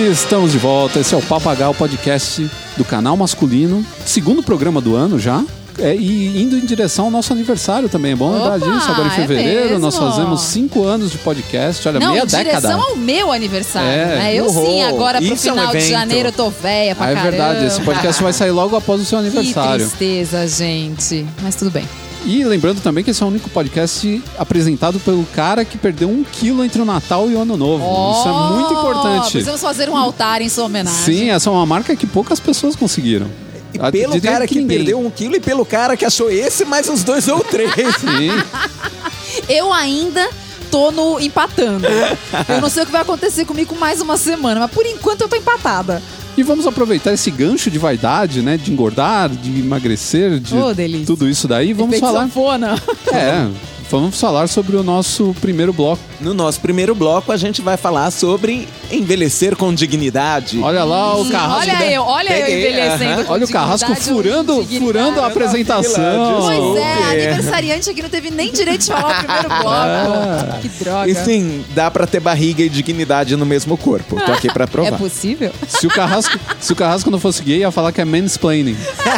Estamos de volta, esse é o Papagaio Podcast do Canal Masculino, segundo programa do ano já. E indo em direção ao nosso aniversário também, é bom lembrar disso. Agora em fevereiro nós fazemos 5 anos de podcast, olha, meia década. Não, em direção ao meu aniversário, né? Eu sim, agora pro final de janeiro eu tô velha pra caramba. É verdade, esse podcast vai sair logo após o seu aniversário. Que tristeza, gente, mas tudo bem. E lembrando também que esse é o único podcast apresentado pelo cara que perdeu 1 quilo entre o Natal e o Ano Novo. Isso é muito importante. Precisamos fazer um altar em sua homenagem. Sim, essa é uma marca que poucas pessoas conseguiram. E pelo cara que perdeu 1 quilo e pelo cara que achou esse, mais uns 2 ou 3. Sim. Eu ainda tô empatando. Eu não sei o que vai acontecer comigo mais uma semana, mas por enquanto eu tô empatada. E vamos aproveitar esse gancho de vaidade, né? De engordar, de emagrecer, de tudo isso daí. Vamos falar. Sanfona. Vamos falar sobre o nosso primeiro bloco. No nosso primeiro bloco, a gente vai falar sobre envelhecer com dignidade. Olha lá o Carrasco. Olha eu envelhecendo com olha o Carrasco furando a apresentação. Pois é, aniversariante aqui não teve nem direito de falar o primeiro bloco. Que droga. E sim, dá pra ter barriga e dignidade no mesmo corpo. Tô aqui pra provar. É possível? Se o Carrasco não fosse gay, ia falar que é mansplaining.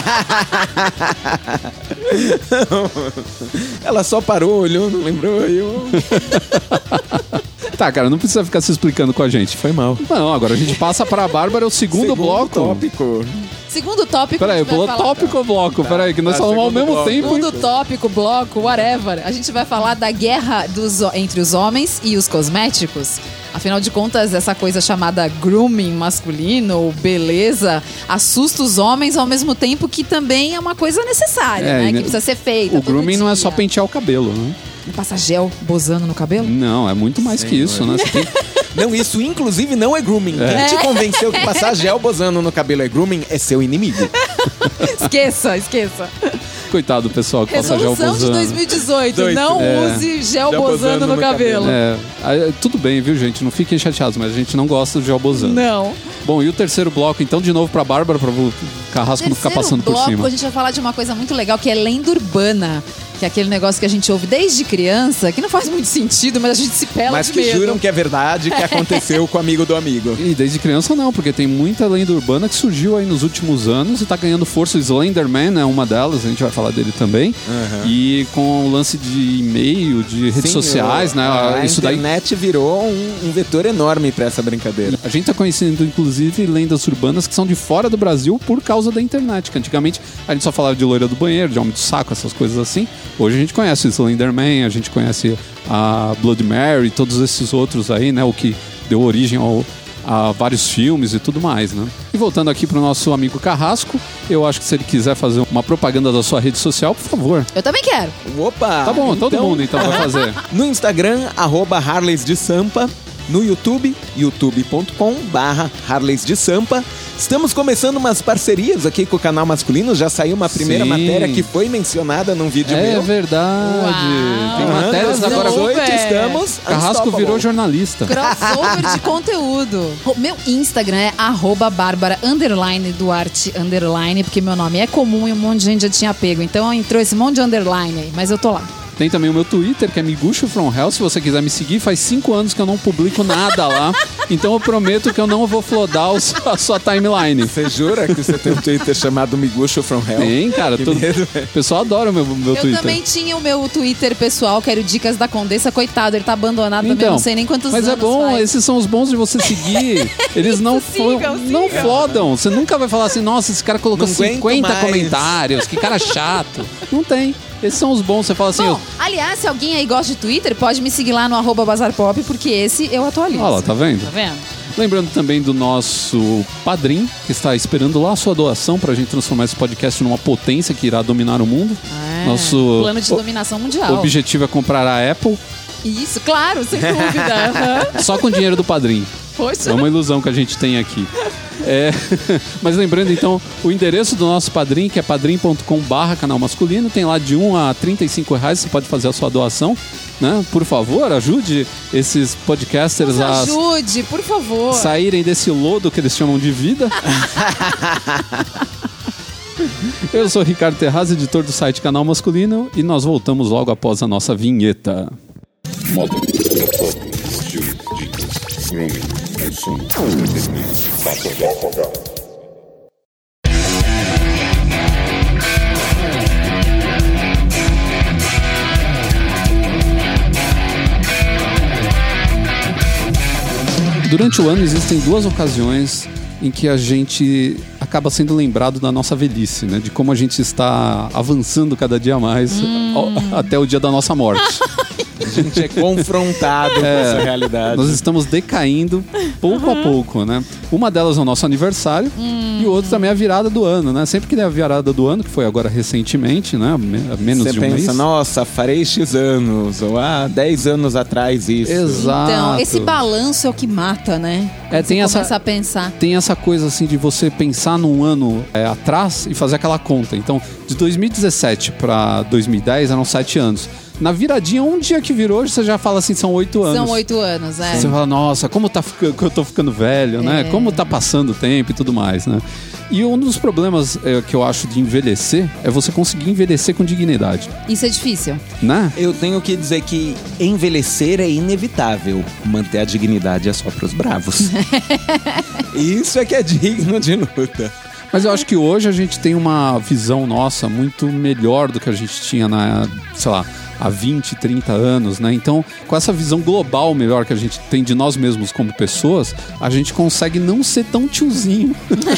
Ela só parou, olhou, não lembrou. Tá, cara, não precisa ficar se explicando com a gente. Foi mal. Não, agora a gente passa pra Bárbara, o segundo bloco. Tópico. Segundo tópico. Peraí, tópico ou bloco? Peraí, que nós falamos ao mesmo tempo. Segundo tópico, bloco, whatever. A gente vai falar da guerra entre os homens e os cosméticos. Afinal de contas, essa coisa chamada grooming masculino, ou beleza, assusta os homens ao mesmo tempo que também é uma coisa necessária, né? Que precisa ser feita. O grooming não é só pentear o cabelo, né? Não passa gel bozando no cabelo? Não, é muito mais que isso, né? Não, isso inclusive não é grooming. Quem te convenceu que passar gel bozando no cabelo é grooming é seu inimigo. Esqueça. Coitado do pessoal que passa gel bozando. Resolução de 2018, não use gel bozando no cabelo. Tudo bem, viu, gente? Não fiquem chateados, mas a gente não gosta de gel bozando. Não. Bom, e o terceiro bloco, então, de novo pra Bárbara, pra o Carrasco não ficar passando por cima. A gente vai falar de uma coisa muito legal, que é lenda urbana. Que é aquele negócio que a gente ouve desde criança, que não faz muito sentido, mas a gente se pela de medo. Mas que juram que é verdade, que aconteceu com o amigo do amigo. E desde criança não, porque tem muita lenda urbana que surgiu aí nos últimos anos e tá ganhando força. O Slenderman é uma delas, a gente vai falar dele também. Uhum. E com o lance de e-mail, de redes sociais, né? A internet virou um vetor enorme pra essa brincadeira. A gente tá conhecendo, inclusive, lendas urbanas que são de fora do Brasil por causa da internet, que antigamente a gente só falava de loira do banheiro, de homem do saco, essas coisas assim. Hoje a gente conhece o Slenderman, a gente conhece a Blood Mary, todos esses outros aí, né? O que deu origem a vários filmes e tudo mais, né? E voltando aqui pro nosso amigo Carrasco, eu acho que se ele quiser fazer uma propaganda da sua rede social, por favor. Eu também quero. Opa! Tá bom, todo mundo então vai fazer. No Instagram, @HarleysDeSampa. No YouTube, youtube.com/HarleysDeSampa. Estamos começando umas parcerias aqui com o Canal Masculino. Já saiu uma primeira matéria que foi mencionada num vídeo meu. É verdade. Uau. Tem matérias agora. 8 estamos. Carrasco virou jornalista. Crossover de conteúdo. O meu Instagram é @Bárbara_Duarte_, porque meu nome é comum e um monte de gente já tinha pego. Então entrou esse monte de underline aí, mas eu tô lá. Tem também o meu Twitter, que é Miguxo From Hell. Se você quiser me seguir, faz 5 anos que eu não publico nada lá. Então eu prometo que eu não vou flodar a sua timeline. Você jura que você tem um Twitter chamado Miguxo From Hell? Tem, cara. O pessoal adora o meu Twitter. Eu também tinha o meu Twitter pessoal, que era o Dicas da Condessa. Coitado, ele tá abandonado também, não sei nem quantos anos. Mas é bom, faz. Esses são os bons de você seguir. Eles não flodam. Você nunca vai falar assim, nossa, esse cara colocou 50 comentários, que cara chato. Não tem. Esses são os bons, você fala assim... aliás, se alguém aí gosta de Twitter, pode me seguir lá no @BazarPop, porque esse eu atualizo. Olha lá, tá vendo? Tá vendo? Lembrando também do nosso padrinho, que está esperando lá a sua doação pra gente transformar esse podcast numa potência que irá dominar o mundo. Nosso plano de dominação mundial. O objetivo é comprar a Apple. Isso, claro, sem dúvida. Só com o dinheiro do padrinho. Poxa. É uma ilusão que a gente tem aqui. Mas lembrando então o endereço do nosso padrinho, que é padrim.com/canal masculino. Tem lá de R$1 a R$35, você pode fazer a sua doação, né? Por favor, ajude esses podcasters ajude, por favor, saírem desse lodo que eles chamam de vida. Eu sou Ricardo Terraz, editor do site Canal Masculino, e nós voltamos logo após a nossa vinheta. Moda, fotos, estilos, dicas, grooming, Durante o ano existem duas ocasiões em que a gente acaba sendo lembrado da nossa velhice, né? De como a gente está avançando cada dia mais até o dia da nossa morte. A gente é confrontado com essa realidade. Nós estamos decaindo pouco a pouco, né? Uma delas é o nosso aniversário e o outro também é a virada do ano, né? Sempre que tem a virada do ano, que foi agora recentemente, né? Menos Você de um mês. Você pensa, nossa, farei X anos, ou 10 anos atrás isso. Exato. Então, esse balanço é o que mata, né? Quando tem você começa a pensar. Tem essa coisa assim de você pensar num ano atrás e fazer aquela conta. Então, de 2017 para 2010 eram 7 anos. Na viradinha, um dia que virou, você já fala assim, são 8 anos. São 8 anos, é. Você fala, nossa, como eu tô ficando velho, né? Como tá passando o tempo e tudo mais, né? E um dos problemas que eu acho de envelhecer é você conseguir envelhecer com dignidade. Isso é difícil. Né? Eu tenho que dizer que envelhecer é inevitável. Manter a dignidade é só pros bravos. Isso é que é digno de luta. Mas eu acho que hoje a gente tem uma visão nossa muito melhor do que a gente tinha sei lá, há 20, 30 anos, né? Então, com essa visão global melhor que a gente tem de nós mesmos como pessoas, a gente consegue não ser tão tiozinho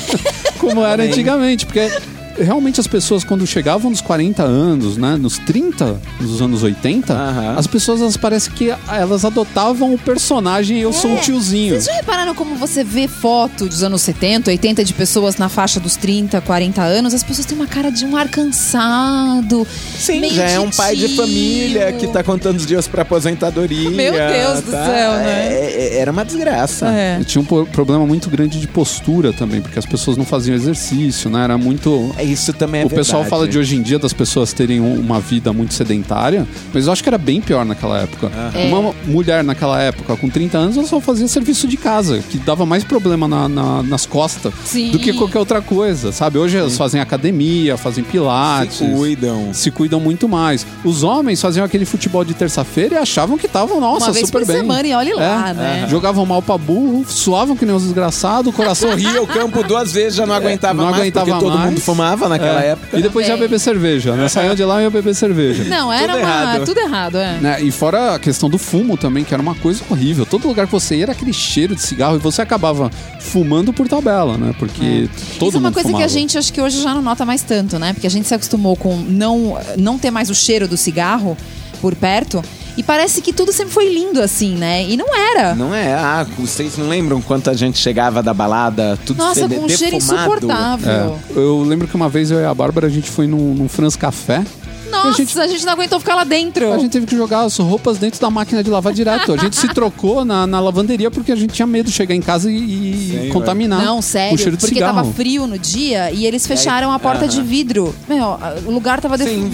como era antigamente, porque realmente as pessoas quando chegavam nos 40 anos, né, nos 30, nos anos 80, as pessoas elas parecem que elas adotavam o personagem eu sou um tiozinho. Vocês já repararam como você vê foto dos anos 70, 80 de pessoas na faixa dos 30, 40 anos, as pessoas têm uma cara de um ar cansado. Sim, já é um pai de família que tá contando os dias pra aposentadoria. Meu Deus do céu, né? Era uma desgraça. E tinha um problema muito grande de postura também, porque as pessoas não faziam exercício, né? Era muito... Isso também é verdade. O pessoal fala de hoje em dia das pessoas terem uma vida muito sedentária, mas eu acho que era bem pior naquela época. Uma mulher naquela época, com 30 anos, ela só fazia serviço de casa, que dava mais problema nas costas do que qualquer outra coisa, sabe? Hoje elas fazem academia, fazem pilates. Se cuidam muito mais. Os homens faziam aquele futebol de terça-feira e achavam que estavam, nossa, uma vez super por bem. semana e olhe lá, né? Jogavam mal pra burro, suavam que nem uns desgraçados, o coração... Corria o campo 2 vezes, já não aguentava mais, porque todo mundo fumava naquela época. E depois ia beber cerveja, né? Saiam de lá e ia beber cerveja. Não, era tudo errado, né? E fora a questão do fumo também, que era uma coisa horrível. Todo lugar que você ia era aquele cheiro de cigarro e você acabava fumando por tabela, né? Porque todo Isso é uma mundo coisa fumava. que a gente acho que hoje já não nota mais tanto, né? Porque a gente se acostumou com não ter mais o cheiro do cigarro por perto. E parece que tudo sempre foi lindo assim, né? E não era. Não é. Vocês não lembram quanto a gente chegava da balada, tudo Nossa, com um cheiro insuportável. Eu lembro que uma vez eu e a Bárbara, a gente foi num Franz Café. Nossa, a gente não aguentou ficar lá dentro. A gente teve que jogar as roupas dentro da máquina de lavar direto. A gente se trocou na lavanderia porque a gente tinha medo de chegar em casa e contaminar. Não, sério, o cheiro de porque cigarro. tava frio no dia e eles fecharam a porta de vidro. Meu, o lugar tava defumado.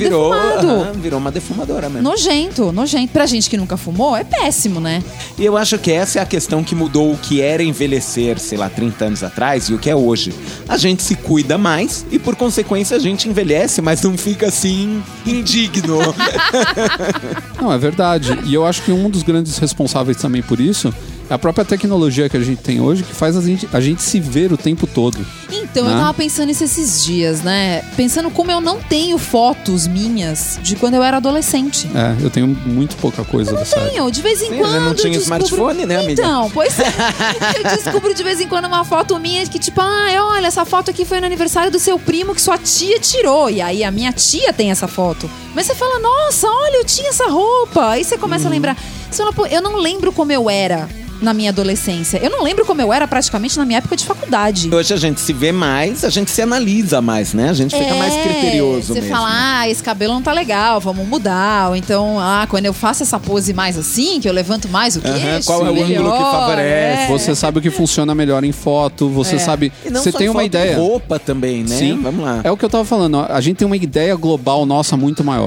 Virou uma defumadora mesmo. Nojento. Pra gente que nunca fumou, é péssimo, né? E eu acho que essa é a questão que mudou o que era envelhecer, sei lá, 30 anos atrás e o que é hoje. A gente se cuida mais e, por consequência, a gente envelhece, mas não fica assim indigno. Não, é verdade. E eu acho que um dos grandes responsáveis também por isso é a própria tecnologia que a gente tem hoje, que faz a gente se ver o tempo todo. Então, né? Eu tava pensando nisso esses dias, né? Pensando como eu não tenho fotos minhas de quando eu era adolescente. Eu tenho muito pouca coisa dessa época. Tenho, de vez em quando. Já não tinha smartphone, né, amiga? Então, pois é. Eu descubro de vez em quando uma foto minha que, tipo, olha, essa foto aqui foi no aniversário do seu primo que sua tia tirou. E aí a minha tia tem essa foto. Mas você fala, nossa, olha, eu tinha essa roupa. Aí você começa a lembrar. Você fala, pô, eu não lembro como eu era na minha adolescência. Eu não lembro como eu era praticamente na minha época de faculdade. Hoje a gente se vê mais, a gente se analisa mais, né? A gente fica mais criterioso você mesmo. fala, esse cabelo não tá legal, vamos mudar. Ou então, quando eu faço essa pose mais assim, que eu levanto mais o queixo, qual é o ângulo que favorece? Você sabe o que funciona melhor em foto, você sabe... E não você só tem em uma foto, ideia. roupa também, né? Sim. Vamos lá. É o que eu tava falando, a gente tem uma ideia global nossa muito maior.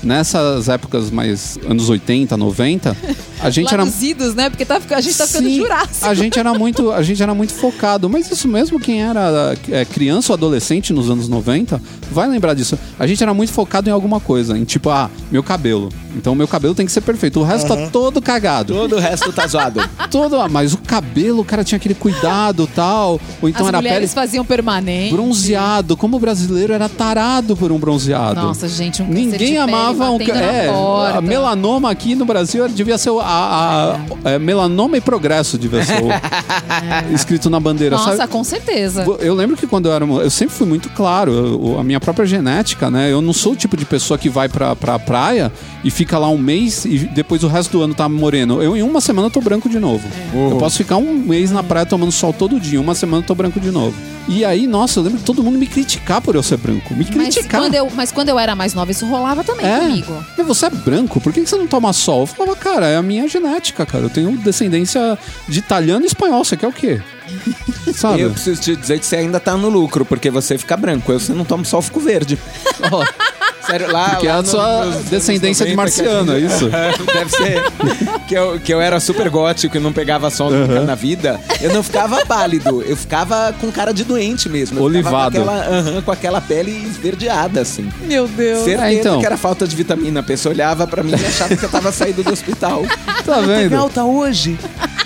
nessas épocas mais anos 80, 90, a gente Lá dos idos, né? Porque a gente tá ficando Sim, jurássico. a gente era muito focado. Mas isso mesmo, quem era criança ou adolescente nos anos 90, vai lembrar disso. A gente era muito focado em alguma coisa. Em tipo, meu cabelo. Então, meu cabelo tem que ser perfeito. O resto tá todo cagado. Todo o resto tá zoado. Mas o cabelo, o cara tinha aquele cuidado e tal. Ou então As era a pele mulheres faziam permanente. bronzeado. Como o brasileiro era tarado por um bronzeado. Nossa, gente, um câncer de Ninguém pele amava batendo na porta. a melanoma aqui no Brasil devia ser melanoma e progresso devia ser escrito na bandeira. Nossa, sabe? com certeza. Eu lembro que quando eu sempre fui muito claro, a minha própria genética, né? Eu não sou o tipo de pessoa que vai pra praia e fica lá um mês e depois o resto do ano tá moreno. Eu em uma semana tô branco de novo. Eu posso ficar um mês na praia tomando sol todo dia, uma semana eu tô branco de novo. E aí, nossa, eu lembro de todo mundo me criticar por eu ser branco. Me criticar. Mas quando eu era mais nova, isso rolava também comigo. Mas você é branco, por que você não toma sol? Eu falava, cara, é a minha genética, cara. Eu tenho descendência de italiano e espanhol. Você quer o quê? Sabe? Eu preciso te dizer que você ainda tá no lucro, porque você fica branco. Se não toma sol, eu fico verde. Sério, porque é a sua descendência de marciano, é isso? Deve ser. Que eu era super gótico e não pegava sol nunca na vida. Eu não ficava pálido, eu ficava com cara de doente mesmo. Eu olivado. Com aquela pele esverdeada, assim. Meu Deus. Certeza que era falta de vitamina. A pessoa olhava pra mim e achava que eu tava saindo do hospital. Tá vendo? Alta hoje.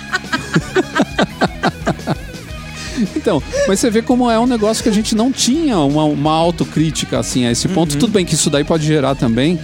Então, mas você vê como é um negócio que a gente não tinha uma autocrítica, assim, a esse ponto. Tudo bem que isso daí pode gerar também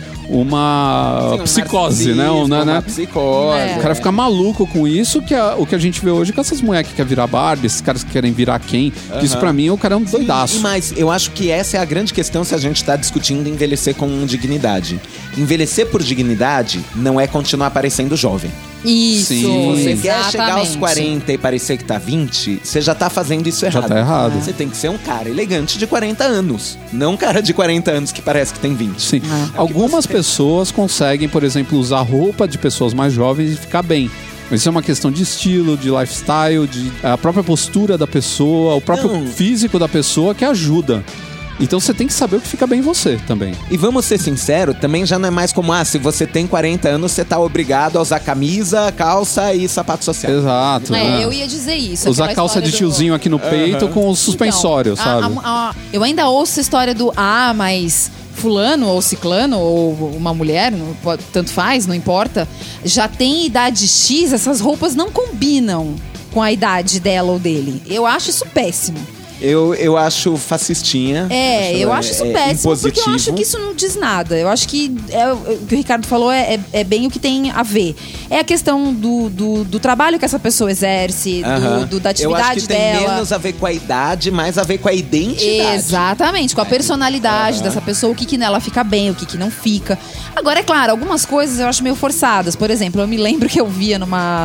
uma psicose, né? Uma psicose. O cara fica maluco com isso, que é o que a gente vê hoje com essas mulheres que querem virar Barbie, esses caras que querem virar Ken. Que isso pra mim, o cara é um doidaço. Mas eu acho que essa é a grande questão se a gente tá discutindo envelhecer com dignidade. Envelhecer por dignidade não é continuar parecendo jovem. Isso, Sim. Se você exatamente. quer chegar aos 40 e parecer que tá 20, você já tá fazendo isso errado. Já tá errado. Você tem que ser um cara elegante de 40 anos. Não um cara de 40 anos que parece que tem 20. Sim. Algumas pessoas conseguem, por exemplo, usar roupa de pessoas mais jovens e ficar bem. Mas isso é uma questão de estilo, de lifestyle, de a própria postura da pessoa, o próprio físico da pessoa que ajuda. Então você tem que saber o que fica bem em você também. E vamos ser sinceros, também já não é mais como, se você tem 40 anos, você tá obrigado a usar camisa, calça e sapato social. Exato. Eu ia dizer isso. Usar calça de tiozinho aqui no peito com o suspensório, então, sabe? Eu ainda ouço a história do mas fulano ou ciclano ou uma mulher, tanto faz, não importa, já tem idade X, essas roupas não combinam com a idade dela ou dele. Eu acho isso péssimo. Eu acho fascistinha. Eu acho isso péssimo, impositivo. porque eu acho que isso não diz nada. Eu acho que o que o Ricardo falou é bem o que tem a ver. É a questão do trabalho que essa pessoa exerce, da atividade eu acho que dela. tem menos a ver com a idade, mais a ver com a identidade. Exatamente, com a personalidade dessa pessoa, o que nela fica bem, o que não fica. Agora, é claro, algumas coisas eu acho meio forçadas. Por exemplo, eu me lembro que eu via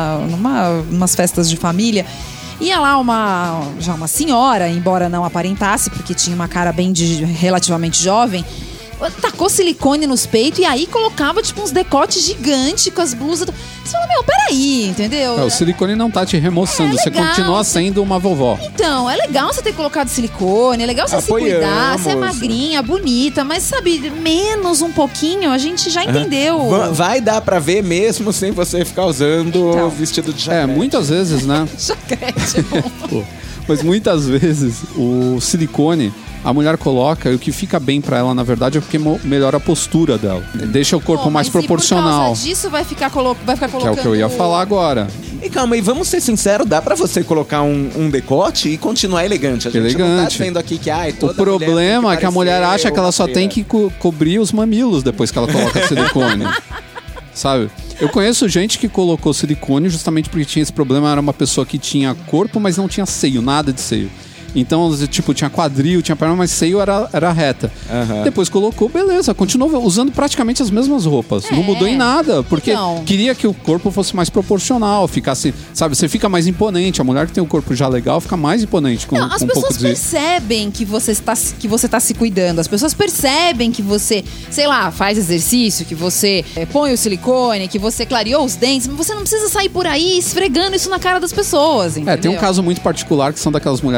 numas festas de família. Ia lá uma senhora, embora não aparentasse, porque tinha uma cara bem relativamente jovem, tacou silicone nos peitos e aí colocava tipo uns decotes gigantes com as blusas. Você fala, peraí, entendeu? O silicone não tá te remoçando, você continua sendo uma vovó. Então, é legal você ter colocado silicone, é legal você se cuidar, você é magrinha, bonita, mas sabe, menos um pouquinho, a gente já entendeu. Vai dar pra ver mesmo sem você ficar usando vestido de chacrete. Muitas vezes, né? Chacrete, bom. Mas muitas vezes o silicone a mulher coloca e o que fica bem pra ela, na verdade, é porque melhora a postura dela. Deixa o corpo mais proporcional. Por causa disso vai ficar colocando... Que é o que eu ia falar agora. E calma aí, vamos ser sinceros, dá pra você colocar um decote e continuar elegante. A gente não tá dizendo aqui que toda o problema é que a mulher acha que ela só tem que cobrir os mamilos depois que ela coloca silicone. Sabe? Eu conheço gente que colocou silicone justamente porque tinha esse problema. Era uma pessoa que tinha corpo, mas não tinha seio, nada de seio. Então, tipo, tinha quadril, tinha perna, mas seio era reta. Depois colocou, beleza, continuou usando praticamente as mesmas roupas. Não mudou em nada, porque queria que o corpo fosse mais proporcional, ficasse, sabe, você fica mais imponente. A mulher que tem o corpo já legal fica mais imponente com as um pouco de... pessoas percebem que você tá se cuidando. As pessoas percebem que você, sei lá, faz exercício, que você põe o silicone, que você clareou os dentes, mas você não precisa sair por aí esfregando isso na cara das pessoas, entendeu? Tem um caso muito particular que são daquelas mulheres que malham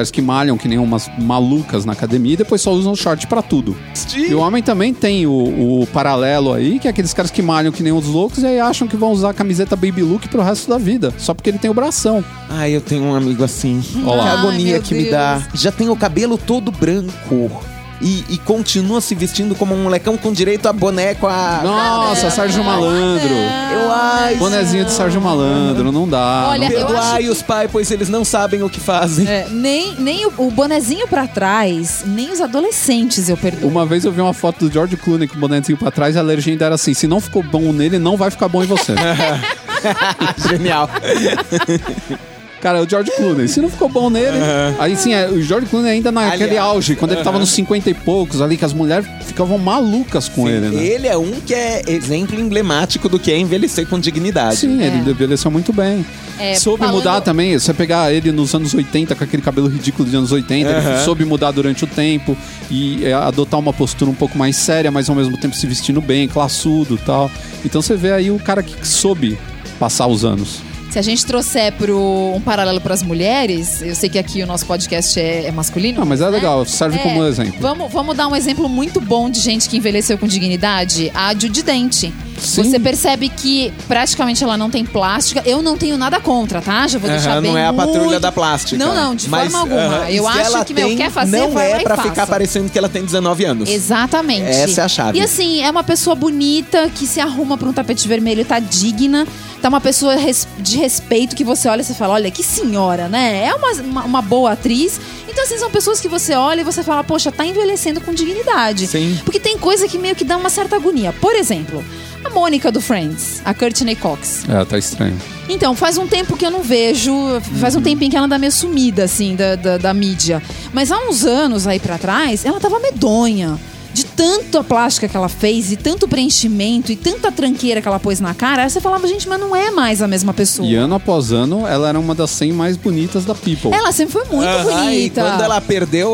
malham que nem umas malucas na academia e depois só usam short pra tudo. E o homem também tem o paralelo aí, que é aqueles caras que malham que nem os loucos e aí acham que vão usar a camiseta Baby Look pro resto da vida, só porque ele tem o bração. Ai, eu tenho um amigo assim. Olá. Que agonia Ai, que meu me dá. Já tem o cabelo todo branco. E continua se vestindo como um molecão com direito a boneco a... Nossa, Sérgio Malandro. Bonezinho de Sérgio Malandro, não dá. Olha, não dá. eu acho Perdoai que- os pais, pois eles não sabem o que fazem. Nem o bonezinho pra trás, nem os adolescentes eu perdoo. Uma vez eu vi uma foto do George Clooney com o bonezinho pra trás e a legenda era assim: se não ficou bom nele, não vai ficar bom em você. Genial. Cara, o George Clooney, se não ficou bom nele... Aí sim, o George Clooney ainda naquele Aliás, auge, quando ele tava nos 50 e poucos ali, que as mulheres ficavam malucas com ele, né? Ele é um que é exemplo emblemático do que é envelhecer com dignidade. Sim, ele envelheceu muito bem. Soube falando- mudar também, você pegar ele nos anos 80, com aquele cabelo ridículo dos anos 80, ele soube mudar durante o tempo e adotar uma postura um pouco mais séria, mas ao mesmo tempo se vestindo bem, classudo e tal. Então você vê aí o cara que soube passar os anos. Se a gente trouxer um paralelo para as mulheres, eu sei que aqui o nosso podcast é masculino. Ah, mas é né? legal, serve como exemplo. Vamos dar um exemplo muito bom de gente que envelheceu com dignidade. A Judi Dench. Sim. Você percebe que praticamente ela não tem plástica. Eu não tenho nada contra, tá? Já vou deixar bem não é a patrulha muito- da plástica. Não, de Mas, forma alguma. Eu se acho ela que, meu, tem, quer fazer, não vai lá é e pra faça. ficar parecendo que ela tem 19 anos. Exatamente. Essa é a chave. E assim, é uma pessoa bonita, que se arruma pra um tapete vermelho, tá digna. Tá uma pessoa de respeito que você olha e você fala, olha, que senhora, né? É uma boa atriz. Então, assim, são pessoas que você olha e você fala, poxa, tá envelhecendo com dignidade. Sim. Porque tem coisa que meio que dá uma certa agonia. Por exemplo, a Mônica do Friends, a Courtney Cox. Tá estranho. Então, faz um tempo que eu não vejo, faz um tempinho que ela anda meio sumida, assim, da mídia. Mas há uns anos aí pra trás, ela tava medonha. De tanta plástica que ela fez, e tanto preenchimento, e tanta tranqueira que ela pôs na cara, aí você falava, gente, mas não é mais a mesma pessoa. E ano após ano, ela era uma das 100 mais bonitas da People. Ela sempre foi muito E bonita. quando ela perdeu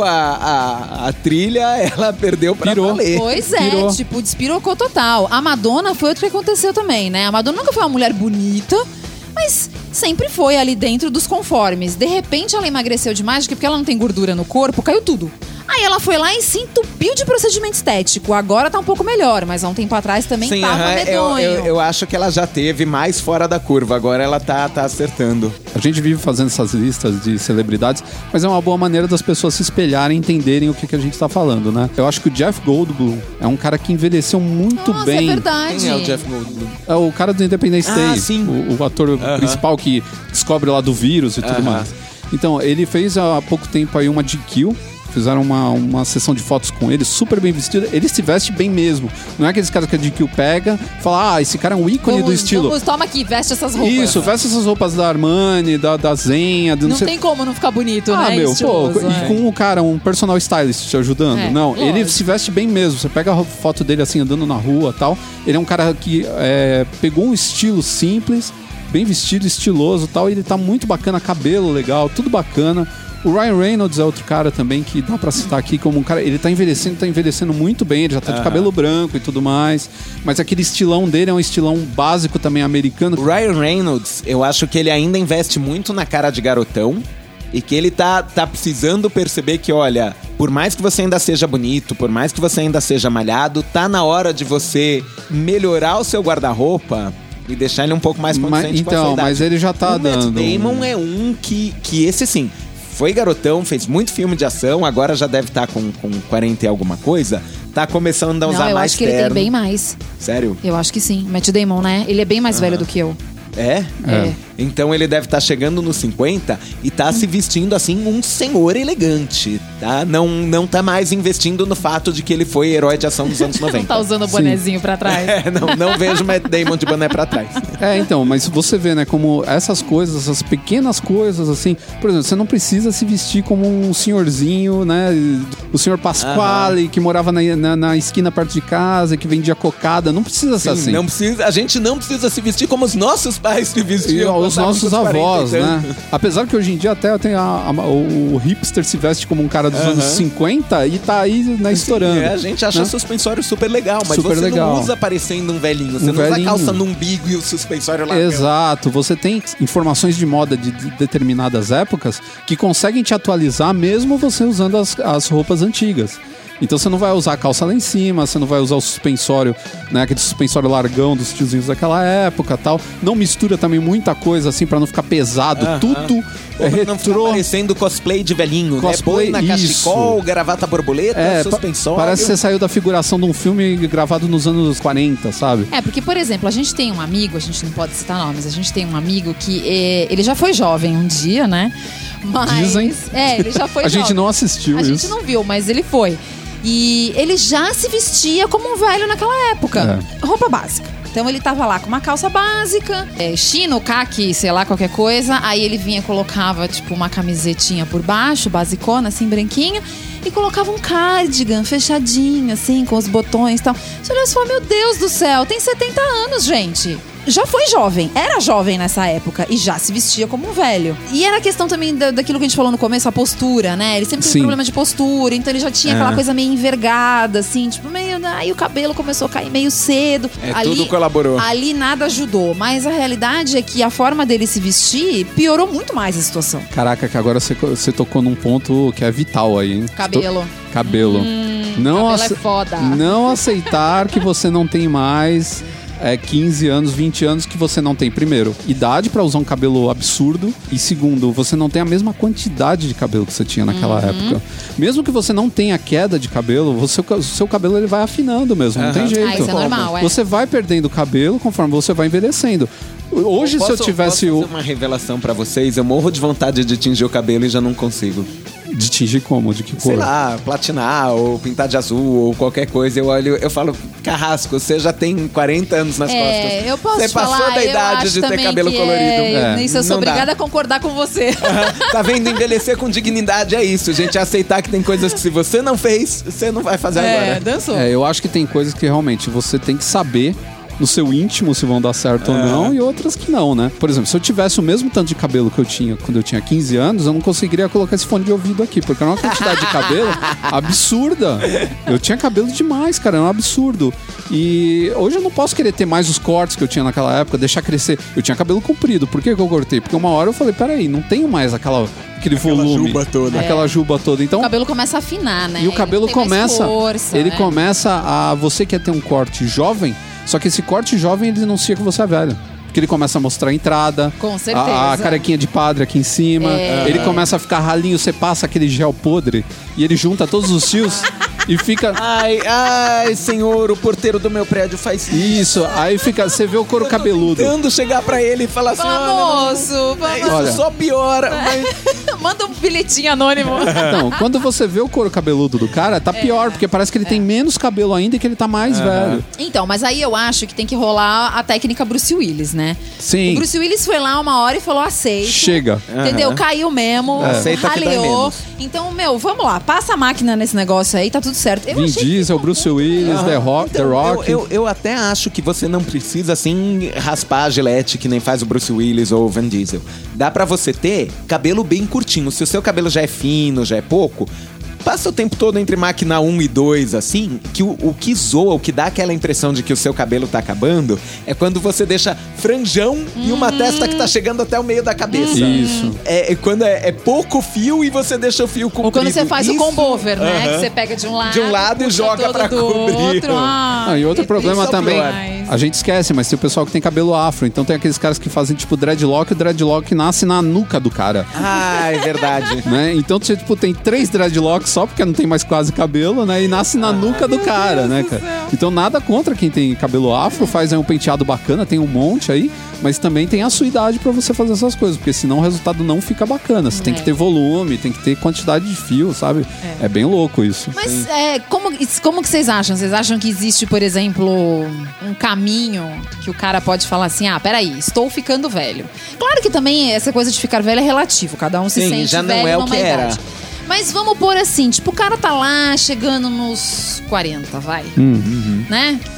a trilha, ela perdeu pra Pirou. valer. Pois é, Pirou. tipo, despirocou total. A Madonna foi outro que aconteceu também, né? A Madonna nunca foi uma mulher bonita, mas sempre foi ali dentro dos conformes. De repente ela emagreceu demais, porque ela não tem gordura no corpo, caiu tudo. Aí ela foi lá e se entupiu de procedimento estético. Agora tá um pouco melhor, mas há um tempo atrás também Sim, tava medonho. eu acho que ela já teve mais fora da curva. Agora ela tá acertando. A gente vive fazendo essas listas de celebridades, mas é uma boa maneira das pessoas se espelharem e entenderem o que a gente tá falando, né? Eu acho que o Jeff Goldblum é um cara que envelheceu muito Nossa, bem. é verdade. Quem é o Jeff Goldblum? É o cara do Independence Day. sim. O ator principal que descobre lá do vírus e tudo mais. Então, ele fez há pouco tempo aí uma GQ. Fizeram uma sessão de fotos com ele, super bem vestido. Ele se veste bem mesmo. Não é aqueles caras que a GQ pega e fala, esse cara é um ícone do estilo. Toma aqui, veste essas roupas. Isso, veste essas roupas da Armani, da Zenha. Não tem como não ficar bonito, Ah, né? meu, Estiloso, pô, e com um cara, um personal stylist te ajudando. É, Não, lógico. ele se veste bem mesmo. Você pega a foto dele assim, andando na rua e tal. Ele é um cara que pegou um estilo simples, bem vestido, estiloso e tal. E ele tá muito bacana, cabelo legal, tudo bacana. O Ryan Reynolds é outro cara também que dá pra citar aqui como um cara... Ele tá envelhecendo muito bem, ele já tá de cabelo branco e tudo mais. Mas aquele estilão dele é um estilão básico também americano. O Ryan Reynolds, eu acho que ele ainda investe muito na cara de garotão. E que ele tá precisando perceber que, olha, por mais que você ainda seja bonito, por mais que você ainda seja malhado, tá na hora de você melhorar o seu guarda-roupa e deixar ele um pouco mais condizente com a sua idade. Mas ele já tá o dando... Matt Damon é um que esse sim, foi garotão, fez muito filme de ação, agora já deve estar com 40 e alguma coisa, tá começando a usar Não, eu mais acho que ele tem terno. bem mais. Sério? Eu acho que sim. Matt Damon, né? Ele é bem mais velho do que eu. É? É. Então ele deve estar chegando nos 50 e tá se vestindo assim um senhor elegante, tá? Não tá mais investindo no fato de que ele foi herói de ação dos anos 90. Não tá usando o bonezinho pra trás. Não vejo o Matt Damon de boné pra trás. Então, mas você vê, né, como essas coisas, essas pequenas coisas, assim... Por exemplo, você não precisa se vestir como um senhorzinho, né? O senhor Pasquale, que morava na esquina perto de casa, que vendia cocada. Não precisa ser assim. Não precisa, a gente não precisa se vestir como os nossos pais se vestiam. os nossos avós, né? Apesar que hoje em dia até tem o hipster se veste como um cara dos anos 50 e tá aí, né, estourando. A gente acha suspensório super legal, mas super você legal. não usa parecendo um velhinho. Você não usa calça no umbigo e o suspensório largão. Exato. Você tem informações de moda de determinadas épocas que conseguem te atualizar mesmo você usando as roupas antigas. Então você não vai usar a calça lá em cima, você não vai usar o suspensório, né, aquele suspensório largão dos tiozinhos daquela época, tal. Não mistura também muita coisa assim pra não ficar pesado, tudo é retrô. Não ficar parecendo cosplay de velhinho, cosplay, né? Boina, cachecol, gravata borboleta, suspensório. Parece que você saiu da figuração de um filme gravado nos anos 40, sabe? Porque, por exemplo, a gente tem um amigo, a gente não pode citar nomes, a gente tem um amigo que ele já foi jovem um dia, né? Mas, dizem. Ele já foi jovem. A gente não assistiu isso. A gente não viu, mas ele foi. E ele já se vestia como um velho naquela época. Roupa básica. Então ele tava lá com uma calça básica, chino, caqui, sei lá, qualquer coisa. Aí ele vinha, colocava tipo uma camisetinha por baixo, basicona, assim, branquinha. E colocava um cardigan fechadinho, assim, com os botões e tal. Você olha só, meu Deus do céu, tem 70 anos, gente. Já foi jovem, era jovem nessa época e já se vestia como um velho. E era a questão também daquilo que a gente falou no começo, a postura, né? Ele sempre teve problema de postura, então ele já tinha aquela coisa meio envergada, assim, tipo, meio... Aí o cabelo começou a cair meio cedo. Tudo colaborou. Ali nada ajudou, mas a realidade é que a forma dele se vestir piorou muito mais a situação. Caraca, que agora você tocou num ponto que é vital aí, hein? Cabelo. Cabelo. Cabelo é foda. Não aceitar que você não tem mais... 15 anos, 20 anos que você não tem, primeiro, idade pra usar um cabelo absurdo e segundo, você não tem a mesma quantidade de cabelo que você tinha naquela época. Mesmo que você não tenha queda de cabelo, o seu cabelo ele vai afinando mesmo, não tem jeito. Isso é normal, Você vai perdendo cabelo conforme você vai envelhecendo. Hoje, se eu tivesse... Posso fazer uma revelação pra vocês? Eu morro de vontade de tingir o cabelo e já não consigo. De tingir como? De que cor? Sei lá, platinar ou pintar de azul ou qualquer coisa. Eu olho, eu falo, Carrasco, você já tem 40 anos nas costas. Eu posso Você passou falar, da idade de ter cabelo colorido. Isso eu sou obrigada a concordar com você. Tá vendo? Envelhecer com dignidade é isso, gente. Aceitar que tem coisas que se você não fez, você não vai fazer agora. Dançou. Eu acho que tem coisas que realmente você tem que saber no seu íntimo se vão dar certo ou não, e outras que não, né? Por exemplo, se eu tivesse o mesmo tanto de cabelo que eu tinha quando eu tinha 15 anos, eu não conseguiria colocar esse fone de ouvido aqui, porque era uma quantidade de cabelo absurda. Eu tinha cabelo demais, cara, era um absurdo. E hoje eu não posso querer ter mais os cortes que eu tinha naquela época, deixar crescer. Eu tinha cabelo comprido, por que eu cortei? Porque uma hora eu falei, peraí, não tenho mais aquele volume. Juba toda. Aquela juba toda. Então, o cabelo começa a afinar, né? E o cabelo começa... Força, ele né? começa a... Você quer ter um corte jovem, só que esse corte jovem ele denuncia que você é velho. Porque ele começa a mostrar a entrada. Com certeza. A carequinha de padre aqui em cima. Ele começa a ficar ralinho, você passa aquele gel podre e ele junta todos os fios e fica... Ai, senhor, o porteiro do meu prédio faz isso. Aí fica, você vê o couro cabeludo. Tentando chegar pra ele e falar assim... moço, isso olha, só piora. Mas... Manda um bilhetinho anônimo. Então, quando você vê o couro cabeludo do cara, tá pior, porque parece que ele tem menos cabelo ainda e que ele tá mais velho. Então, mas aí eu acho que tem que rolar a técnica Bruce Willis, né? Sim. O Bruce Willis foi lá uma hora e falou, aceito. Chega. Entendeu? Caiu mesmo, Aceita que dói raleou. menos. Então, vamos lá, passa a máquina nesse negócio aí, tá tudo certo. Vin Diesel, Bruce Willis, The Rock. Eu até acho que você não precisa, assim, raspar a gilete que nem faz o Bruce Willis ou o Vin Diesel. Dá pra você ter cabelo bem curtinho. Se o seu cabelo já é fino, já é pouco... Passa o tempo todo entre máquina 1 e 2, assim, que o que zoa, o que dá aquela impressão de que o seu cabelo tá acabando, é quando você deixa franjão e uma testa que tá chegando até o meio da cabeça. Isso. É quando é pouco fio e você deixa o fio comprido. Ou quando você faz o Isso, combo-over, né? Que você pega de um lado e joga pra do cobrir. outro. E outro problema isso é também, pior. a gente esquece, mas tem o pessoal que tem cabelo afro. Então tem aqueles caras que fazem tipo dreadlock, e o dreadlock nasce na nuca do cara. Ah, é verdade. Né? Então você tipo, tem 3 dreadlocks só porque não tem mais quase cabelo, né? E nasce na nuca do cara, né, cara? Então nada contra quem tem cabelo afro, faz aí um penteado bacana, tem um monte aí, mas também tem a sua idade pra você fazer essas coisas, porque senão o resultado não fica bacana. Você tem que ter volume, tem que ter quantidade de fio, sabe? É bem louco isso. Mas como que vocês acham? Vocês acham que existe, por exemplo, um caminho que o cara pode falar assim, peraí, estou ficando velho. Claro que também essa coisa de ficar velho é relativo, cada um se sente já velho não é o numa que idade. era. Mas vamos pôr assim, tipo, o cara tá lá chegando nos 40, vai. Né?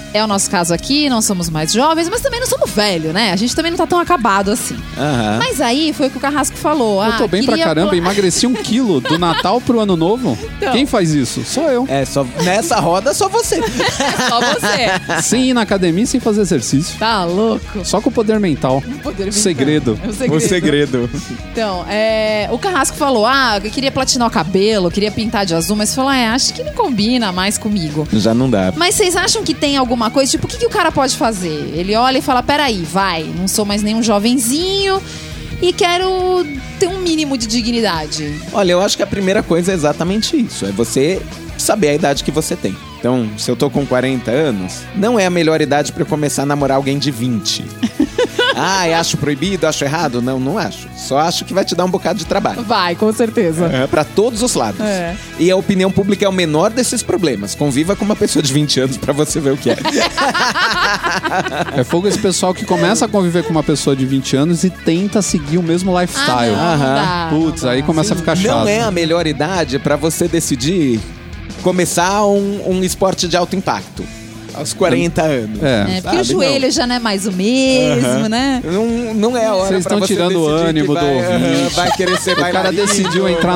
É o nosso caso aqui, não somos mais jovens, mas também não somos velhos, né? A gente também não tá tão acabado assim. Mas aí foi o que o Carrasco falou. Eu tô bem pra caramba, emagreci 1 quilo do Natal pro Ano Novo. Então, quem faz isso? Sou eu. Só nessa roda, só você. Só você. Sem ir na academia, sem fazer exercício. Tá louco. Só com o poder mental. O segredo. O segredo. Então, o Carrasco falou, eu queria platinar o cabelo, queria pintar de azul, mas falou, acho que não combina mais comigo. Já não dá. Mas vocês acham que tem alguma coisa, tipo, o que o cara pode fazer? Ele olha e fala, peraí, não sou mais nenhum jovenzinho e quero ter um mínimo de dignidade. Olha, eu acho que a primeira coisa é exatamente isso, é você saber a idade que você tem. Então, se eu tô com 40 anos, não é a melhor idade pra eu começar a namorar alguém de 20. Acho proibido, acho errado? Não acho. Só acho que vai te dar um bocado de trabalho. Vai, com certeza. Pra todos os lados. E a opinião pública é o menor desses problemas. Conviva com uma pessoa de 20 anos pra você ver o que é. É fogo esse pessoal que começa a conviver com uma pessoa de 20 anos e tenta seguir o mesmo lifestyle. Putz, aí começa a ficar chato. Não é a melhor idade pra você decidir começar um esporte de alto impacto. Aos 40 anos. Porque o joelho já não é mais o mesmo, né? Não é a hora. Vocês estão tirando o ânimo do ouvinte. Vai querer ser O cara decidiu entrar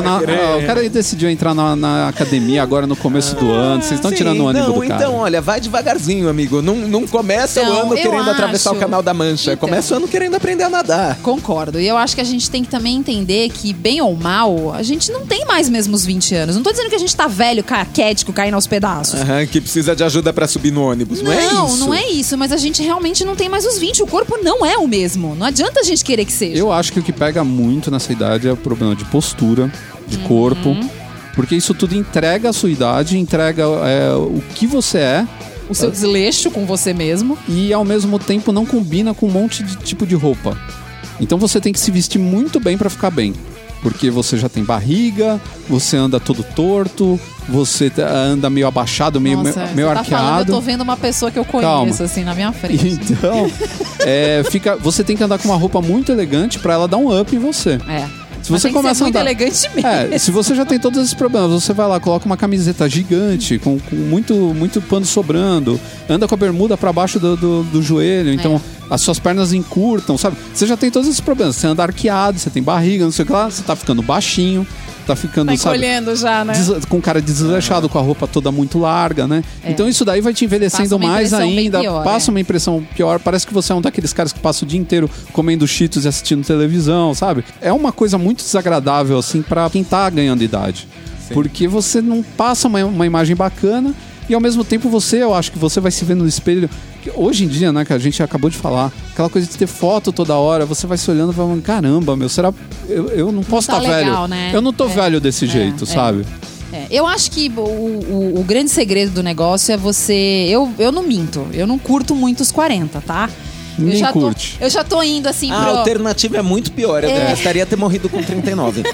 na academia agora no começo do ano. Vocês estão tirando o ânimo do cara. Então, olha, vai devagarzinho, amigo. Não começa o ano querendo atravessar o Canal da Mancha. Começa o ano querendo aprender a nadar. Concordo. E eu acho que a gente tem que também entender que, bem ou mal, a gente não tem mais mesmo os 20 anos. Não tô dizendo que a gente tá velho, caquético, caindo aos pedaços. Que precisa de ajuda pra subir no ônibus. Não é isso. Não é isso, mas a gente realmente não tem mais os 20. O corpo não é o mesmo. Não adianta a gente querer que seja. Eu acho que o que pega muito nessa idade é o problema de postura, de corpo. Porque isso tudo entrega a sua idade, entrega o que você é. O seu desleixo com você mesmo. E ao mesmo tempo não combina com um monte de tipo de roupa. Então você tem que se vestir muito bem pra ficar bem. Porque você já tem barriga, você anda todo torto, você anda meio abaixado, meio arqueado. Falando, eu tô vendo uma pessoa que eu conheço, assim, na minha frente. Então, você tem que andar com uma roupa muito elegante pra ela dar um up em você. Se você começa a andar muito elegante mesmo. Se você já tem todos esses problemas, você vai lá, coloca uma camiseta gigante, com muito pano sobrando, anda com a bermuda pra baixo do joelho, então as suas pernas encurtam, sabe? Você já tem todos esses problemas. Você anda arqueado, você tem barriga, não sei o que lá, você tá ficando baixinho, tá ficando, encolhendo já, né? Com cara desleixado, com a roupa toda muito larga, né? Então isso daí vai te envelhecendo mais ainda. Passa uma impressão pior. Parece que você é um daqueles caras que passa o dia inteiro comendo Cheetos e assistindo televisão, sabe? É uma coisa muito desagradável, assim, pra quem tá ganhando idade. Sim. Porque você não passa uma imagem bacana e ao mesmo tempo eu acho que você vai se vendo no espelho. Hoje em dia, né, que a gente acabou de falar, aquela coisa de ter foto toda hora, você vai se olhando e falando, caramba, será... Eu não posso estar velho. Né? Eu não tô velho desse jeito, sabe? Eu acho que o grande segredo do negócio é você... Eu não minto, eu não curto muito os 40, tá? Eu já tô indo assim A alternativa é muito pior. Eu gostaria de ter morrido com 39.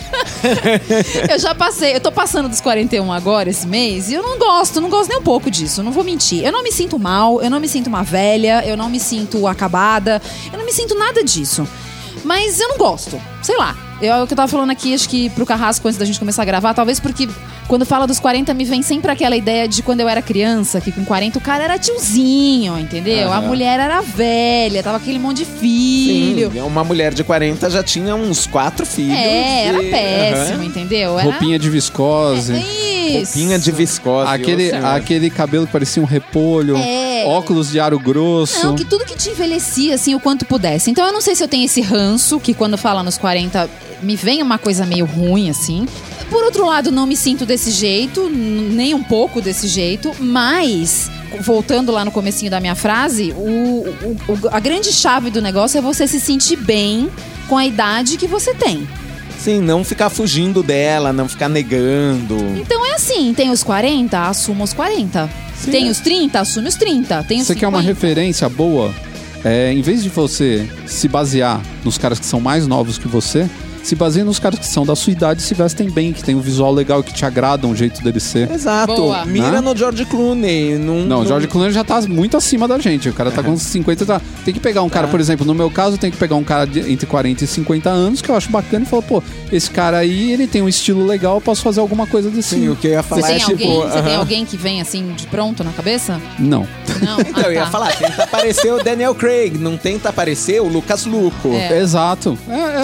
Eu tô passando dos 41 agora, esse mês, e eu não gosto nem um pouco disso, não vou mentir. Eu não me sinto mal, eu não me sinto uma velha, eu não me sinto acabada, eu não me sinto nada disso. Mas eu não gosto, sei lá. O que eu tava falando aqui, acho que pro Carrasco, antes da gente começar a gravar, talvez porque quando fala dos 40 me vem sempre aquela ideia de quando eu era criança, que com 40 o cara era tiozinho, entendeu? A mulher era velha, tava aquele monte de filho. Sim, uma mulher de 40 já tinha uns 4 filhos. Era péssimo, entendeu? Roupinha de viscose. Roupinha de viscose. Aquele cabelo que parecia um repolho. Óculos de aro grosso. Não, que tudo que te envelhecia, assim, o quanto pudesse. Então eu não sei se eu tenho esse ranço, que quando fala nos 40, me vem uma coisa meio ruim, assim. Por outro lado, não me sinto desse jeito, nem um pouco desse jeito, mas... Voltando lá no comecinho da minha frase, a grande chave do negócio é você se sentir bem com a idade que você tem. Sim, não ficar fugindo dela, não ficar negando. Então é assim, tem os 40, assuma os 40. Sim, tem os 30, assume os 30. Tem os você 50. Quer uma referência boa? Em vez de você se basear nos caras que são mais novos que você, se baseie nos caras que são da sua idade e se vestem bem, que tem um visual legal, que te agradam o jeito dele ser. Exato. Boa. Mira no George Clooney. Não, o George Clooney já tá muito acima da gente. O cara tá com 50... Tem que pegar um cara, por exemplo, no meu caso, tem que pegar um cara entre 40 e 50 anos, que eu acho bacana, e falar, pô, esse cara aí, ele tem um estilo legal, eu posso fazer alguma coisa desse. Sim, o que eu ia falar Você é tem alguém que vem assim de pronto na cabeça? Não. Não. Então, eu ia falar, tenta aparecer o Daniel Craig, não tenta aparecer o Lucas Luco. Exato.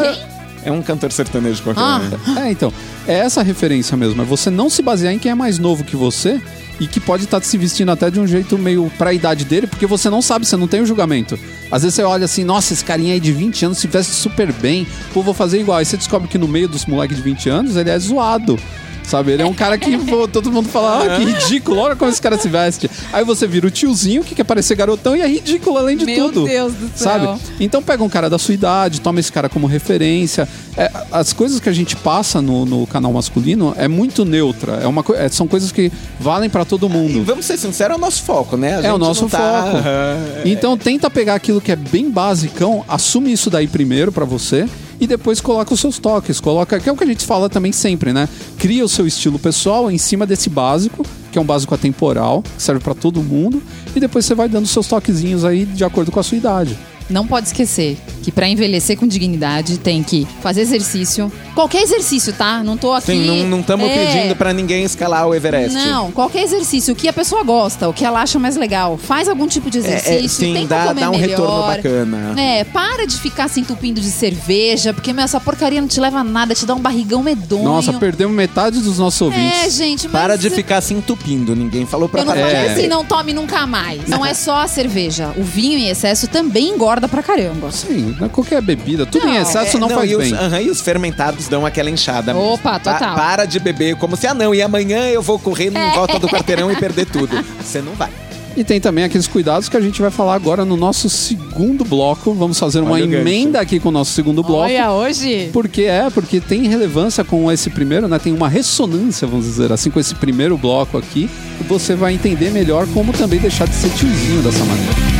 É um cantor sertanejo qualquer. Então, é essa referência mesmo. É você não se basear em quem é mais novo que você e que pode estar se vestindo até de um jeito meio pra idade dele, porque você não sabe, você não tem o julgamento. Às vezes você olha assim, nossa, esse carinha aí de 20 anos se veste super bem, pô, vou fazer igual. Aí você descobre que no meio dos moleques de 20 anos, ele é zoado. Sabe, ele é um cara que pô, todo mundo fala, que ridículo, olha como esse cara se veste. Aí você vira o tiozinho que quer parecer garotão e é ridículo além de tudo. Meu Deus do céu. Sabe? Então pega um cara da sua idade, toma esse cara como referência. As coisas que a gente passa no canal masculino é muito neutra. São coisas que valem pra todo mundo. E vamos ser sinceros, é o nosso foco, né? É o nosso foco. Então tenta pegar aquilo que é bem basicão, assume isso daí primeiro pra você e depois coloca os seus toques. Que é o que a gente fala também sempre, né? Cria o seu estilo pessoal em cima desse básico, que é um básico atemporal, que serve pra todo mundo, e depois você vai dando seus toquezinhos aí de acordo com a sua idade. Não pode esquecer que pra envelhecer com dignidade tem que fazer exercício. Qualquer exercício, tá? Não tô aqui... Sim, não estamos pedindo pra ninguém escalar o Everest. Não, qualquer exercício. O que a pessoa gosta, o que ela acha mais legal. Faz algum tipo de exercício, sim, tenta comer dá um melhor. retorno bacana. Para de ficar se entupindo de cerveja, porque essa porcaria não te leva a nada, te dá um barrigão medonho. Nossa, perdemos metade dos nossos ouvintes. Gente, mas... Para de ficar se entupindo, ninguém falou pra Eu não falei parar. assim, não tome nunca mais. Não é só a cerveja. O vinho em excesso também engorda pra caramba. Sim, qualquer bebida, tudo em excesso não faz bem. E os fermentados dão aquela inchada. Opa, total. Para de beber como se, e amanhã eu vou correr em volta do quarteirão e perder tudo. Você não vai. E tem também aqueles cuidados que a gente vai falar agora no nosso segundo bloco. Vamos fazer uma emenda aqui com o nosso segundo bloco. Olha, hoje... Porque tem relevância com esse primeiro, né? Tem uma ressonância, vamos dizer assim, com esse primeiro bloco aqui. E você vai entender melhor como também deixar de ser tiozinho dessa maneira.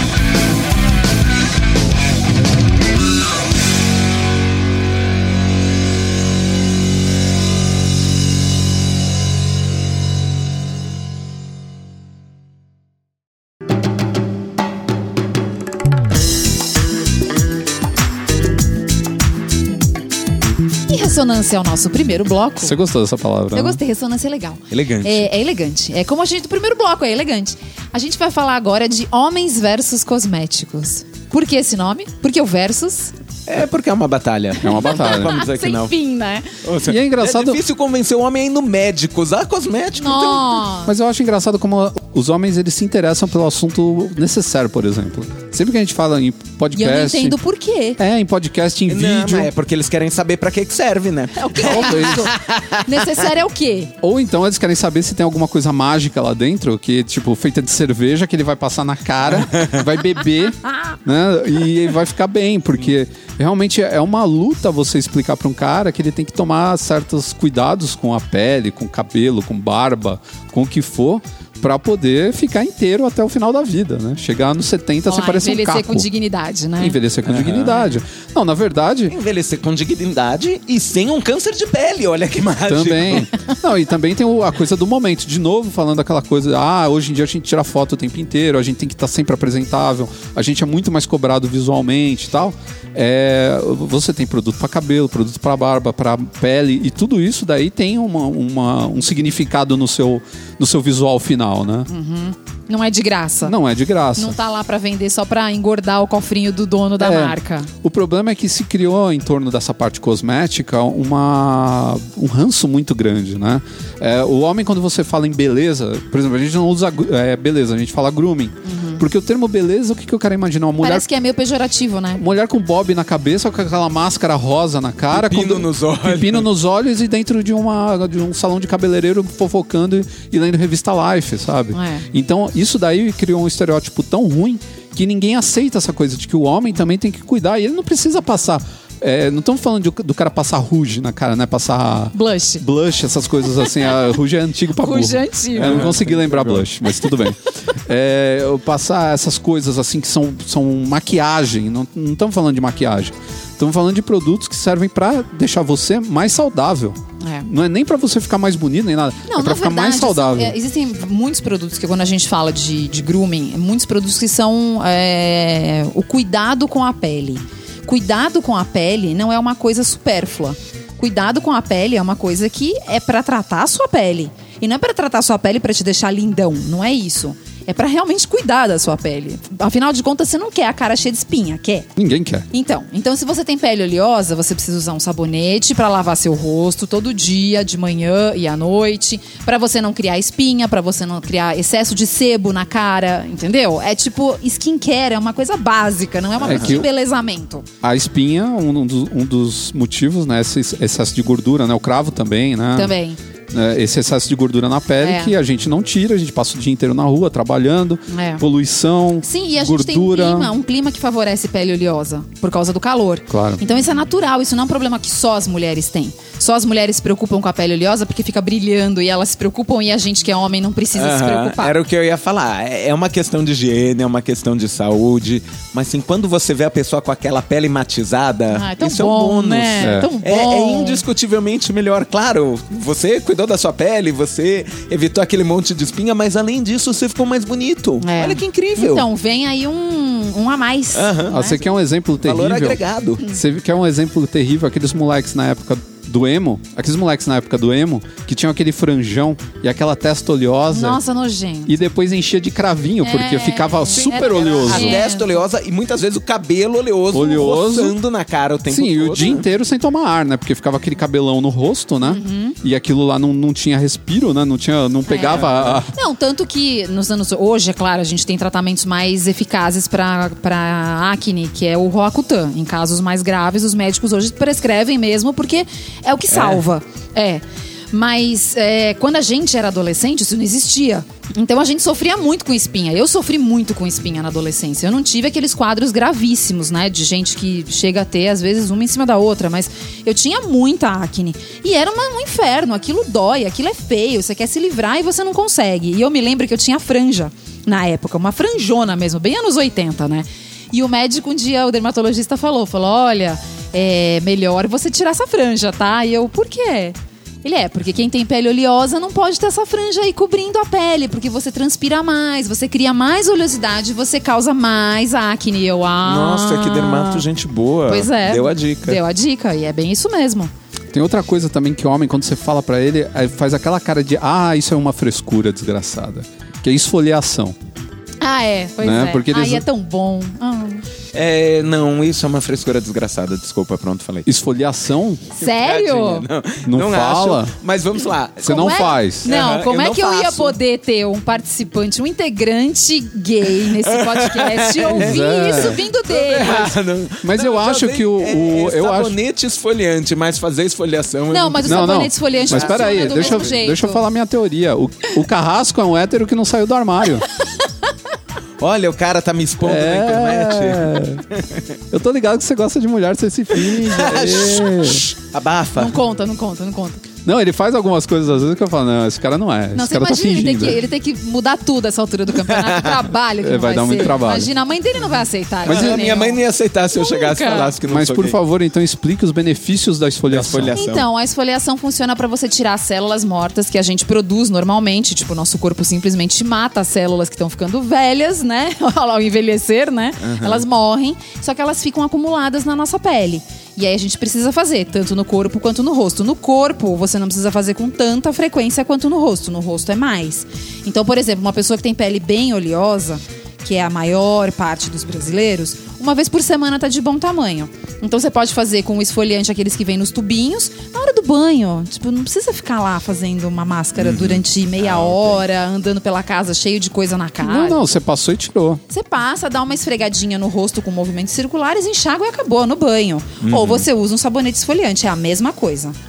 Ressonância é o nosso primeiro bloco. Você gostou dessa palavra? Eu gostei, ressonância é legal. Elegante. É elegante. É como a gente do primeiro bloco, é elegante. A gente vai falar agora de homens versus cosméticos. Por que esse nome? Porque o versus... É porque é uma batalha. É uma batalha. Vamos dizer que Sem não. fim, né? E é engraçado... É difícil convencer o homem a ir no médico, usar cosmético. Nossa. Mas eu acho engraçado como os homens, eles se interessam pelo assunto necessário, por exemplo. Sempre que a gente fala em podcast... E eu não entendo por quê. Em podcast, em vídeo... Não, é porque eles querem saber pra que serve, né? É o que Talvez. necessário é o quê? Ou então eles querem saber se tem alguma coisa mágica lá dentro, que tipo, feita de cerveja, que ele vai passar na cara, vai beber, né? E vai ficar bem, porque realmente é uma luta você explicar pra um cara que ele tem que tomar certos cuidados com a pele, com o cabelo, com barba, com o que for, pra poder ficar inteiro até o final da vida, né? Chegar nos 70, você parece um caco. Envelhecer com dignidade, né? Envelhecer com dignidade. Não, na verdade... Envelhecer com dignidade e sem um câncer de pele, olha que mágico. Também. Não, e também tem a coisa do momento. De novo, falando aquela coisa, hoje em dia a gente tira foto o tempo inteiro, a gente tem que estar sempre apresentável, a gente é muito mais cobrado visualmente e tal. Você tem produto para cabelo, produto para barba, para pele, e tudo isso daí tem um significado no seu visual final, né? Uhum. Não é de graça. Não é de graça. Não tá lá pra vender só pra engordar o cofrinho do dono da marca. O problema é que se criou em torno dessa parte cosmética um ranço muito grande, né? O homem, quando você fala em beleza, por exemplo, a gente não usa beleza, a gente fala grooming. Uhum. Porque o termo beleza, o que eu quero imaginar? Uma mulher... Parece que é meio pejorativo, né? Mulher com bob na cabeça, com aquela máscara rosa na cara. Pepino nos olhos e dentro de um salão de cabeleireiro fofocando e lendo revista Life, sabe? Então, isso daí criou um estereótipo tão ruim que ninguém aceita essa coisa de que o homem também tem que cuidar. E ele não precisa passar Não estamos falando do cara passar rouge na cara, né? Passar Blush, essas coisas assim. A rouge é antigo pra burro. Rouge é antigo. Eu não consegui lembrar blush, mas tudo bem. Passar essas coisas assim que são maquiagem. Não estamos falando de maquiagem. Estamos falando de produtos que servem pra deixar você mais saudável. Não é nem pra você ficar mais bonito, nem nada. Não, é pra ficar verdade, mais saudável. Assim, existem muitos produtos que, quando a gente fala de grooming, muitos produtos que são o cuidado com a pele. Cuidado com a pele não é uma coisa supérflua. Cuidado com a pele é uma coisa que é pra tratar a sua pele. E não é pra tratar a sua pele pra te deixar lindão. Não é isso. É pra realmente cuidar da sua pele. Afinal de contas, você não quer a cara cheia de espinha, quer? Ninguém quer. Então, se você tem pele oleosa, você precisa usar um sabonete pra lavar seu rosto todo dia, de manhã e à noite, pra você não criar espinha, pra você não criar excesso de sebo na cara, entendeu? É tipo, skincare é uma coisa básica, não é uma coisa de embelezamento. A espinha, um dos motivos, né? Esse excesso de gordura, né? O cravo também, né? Também. Esse excesso de gordura na pele que a gente não tira, a gente passa o dia inteiro na rua trabalhando, poluição, sim, e a gordura. gente tem um clima que favorece pele oleosa por causa do calor. Claro. Então isso é natural, isso não é um problema que só as mulheres têm. Só as mulheres se preocupam com a pele oleosa porque fica brilhando e elas se preocupam e a gente que é homem não precisa se preocupar. Era o que eu ia falar. É uma questão de higiene, é uma questão de saúde, mas assim, quando você vê a pessoa com aquela pele matizada, isso bom, é um bônus. Né? Tão bom. É indiscutivelmente melhor. Claro, você cuidou da sua pele, você evitou aquele monte de espinha, mas além disso, você ficou mais bonito. Olha que incrível. Então, vem aí um a mais. Né? Você quer um exemplo terrível? Valor agregado. Você quer um exemplo terrível? Aqueles moleques na época do emo, que tinham aquele franjão e aquela testa oleosa. Nossa, nojento. E depois enchia de cravinho, porque ficava super oleoso. A testa oleosa e muitas vezes o cabelo oleoso. Roçando na cara o tempo todo. Sim, e o dia inteiro sem tomar ar, né? Porque ficava aquele cabelão no rosto, né? E aquilo lá não tinha respiro, né? Não pegava... Não, tanto que hoje, é claro, a gente tem tratamentos mais eficazes para acne, que é o Roacutan. Em casos mais graves, os médicos hoje prescrevem mesmo, porque é o que salva. Mas quando a gente era adolescente, isso não existia. Então a gente sofria muito com espinha. Eu sofri muito com espinha na adolescência. Eu não tive aqueles quadros gravíssimos, né? De gente que chega a ter, às vezes, uma em cima da outra. Mas eu tinha muita acne. E era um inferno. Aquilo dói, aquilo é feio. Você quer se livrar e você não consegue. E eu me lembro que eu tinha franja na época. Uma franjona mesmo, bem anos 80, né? E o médico, um dia, o dermatologista falou, olha, é melhor você tirar essa franja, tá? E eu, por quê? Ele porque quem tem pele oleosa não pode ter essa franja aí cobrindo a pele, porque você transpira mais, você cria mais oleosidade, você causa mais acne. E eu, Nossa, que dermato, gente boa. Pois é. Deu a dica. Deu a dica, e é bem isso mesmo. Tem outra coisa também que o homem, quando você fala pra ele, faz aquela cara de, isso é uma frescura desgraçada, que é esfoliação. Pois né? é. Porque eles... é tão bom. Não, isso é uma frescura desgraçada. Desculpa, pronto, falei. Esfoliação? Sério? Não fala? Acho, mas vamos lá. Você não faz. Não, como é que eu ia poder ter um participante, um integrante gay nesse podcast e ouvir isso vindo dele? Mas eu acho que sabonete esfoliante, mas fazer esfoliação... Não, mas o sabonete esfoliante... Mas peraí, deixa eu falar minha teoria. O Carrasco é um hétero que não saiu do armário. Olha, o cara tá me expondo na internet. Eu tô ligado que você gosta de mulher, você se finge. Abafa. Não conta. Não, ele faz algumas coisas às vezes que eu falo, não, esse cara não é. Não, esse cara tá fingindo. Ele tem que mudar tudo essa altura do campeonato. O trabalho que vai dar muito trabalho. Imagina, a mãe dele não vai aceitar. Mas minha mãe não ia aceitar se eu chegasse e falasse que não Mas sou por gay. favor, então explique os benefícios da esfoliação. Então, a esfoliação funciona pra você tirar as células mortas que a gente produz normalmente. Tipo, o nosso corpo simplesmente mata as células que estão ficando velhas, né? Ao envelhecer, né? Elas morrem, só que elas ficam acumuladas na nossa pele. E aí a gente precisa fazer, tanto no corpo quanto no rosto. No corpo, você não precisa fazer com tanta frequência quanto no rosto. No rosto é mais. Então, por exemplo, uma pessoa que tem pele bem oleosa, que é a maior parte dos brasileiros, uma vez por semana tá de bom tamanho. Então você pode fazer com o esfoliante, aqueles que vêm nos tubinhos, na hora do banho. Tipo, não precisa ficar lá fazendo uma máscara durante meia hora, andando pela casa cheio de coisa na cara. Não, você passou e tirou. Você passa, dá uma esfregadinha no rosto com movimentos circulares, enxágua e acabou no banho. Ou você usa um sabonete esfoliante, é a mesma coisa.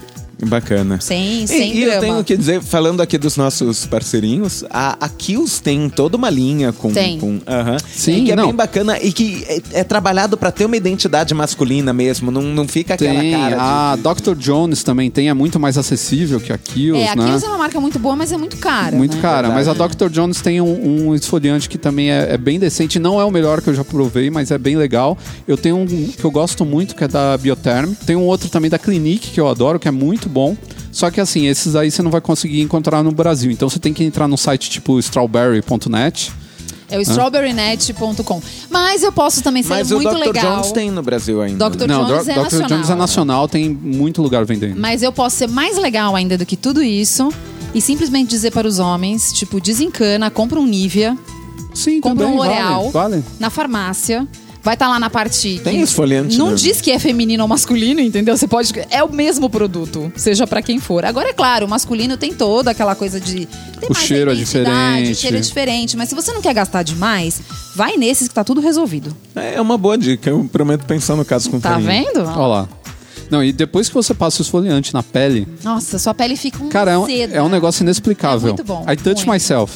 Bacana. Sem E eu drama. tenho que dizer, falando aqui dos nossos parceirinhos, a Kiehl's tem toda uma linha com... Tem. Aham. Sim, e que é não. bem bacana e que é trabalhado pra ter uma identidade masculina mesmo, não fica aquela Tem. cara A Dr. Jones também tem, é muito mais acessível que a Kiehl's, A né? Kiehl's é uma marca muito boa, mas é muito cara. Muito né? cara, mas a Verdade. Dr. Jones tem um esfoliante que também é bem decente. Não é o melhor que eu já provei, mas é bem legal. Eu tenho um que eu gosto muito, que é da Biotherm. Tem um outro também da Clinique, que eu adoro, que é muito bom. Só que assim, esses aí você não vai conseguir encontrar no Brasil. Então você tem que entrar no site tipo strawberry.net. É o strawberrynet.com. Mas eu posso também ser Mas muito o Dr. legal. Jones tem no Brasil ainda. Dr. Não, Jones é Dr. nacional. Jones é nacional, tem muito lugar vendendo. Mas eu posso ser mais legal ainda do que tudo isso e simplesmente dizer para os homens, tipo, desencana, compra um Nivea, Sim, compra também, um L'Oreal vale. na farmácia. Vai estar lá na parte... Tem que esfoliante, não né? diz que é feminino ou masculino, entendeu? Você pode... É o mesmo produto, seja pra quem for. Agora, é claro, o masculino tem toda aquela coisa de... Tem O mais cheiro é identidade, diferente. O cheiro é diferente. Mas se você não quer gastar demais, vai nesses que tá tudo resolvido. É uma boa dica, eu prometo pensar no caso com Tá carinho. vendo? Olha lá. Não, e depois que você passa o esfoliante na pele, Nossa, sua pele fica cara, seda. é um negócio inexplicável. É muito bom, I touch muito. myself.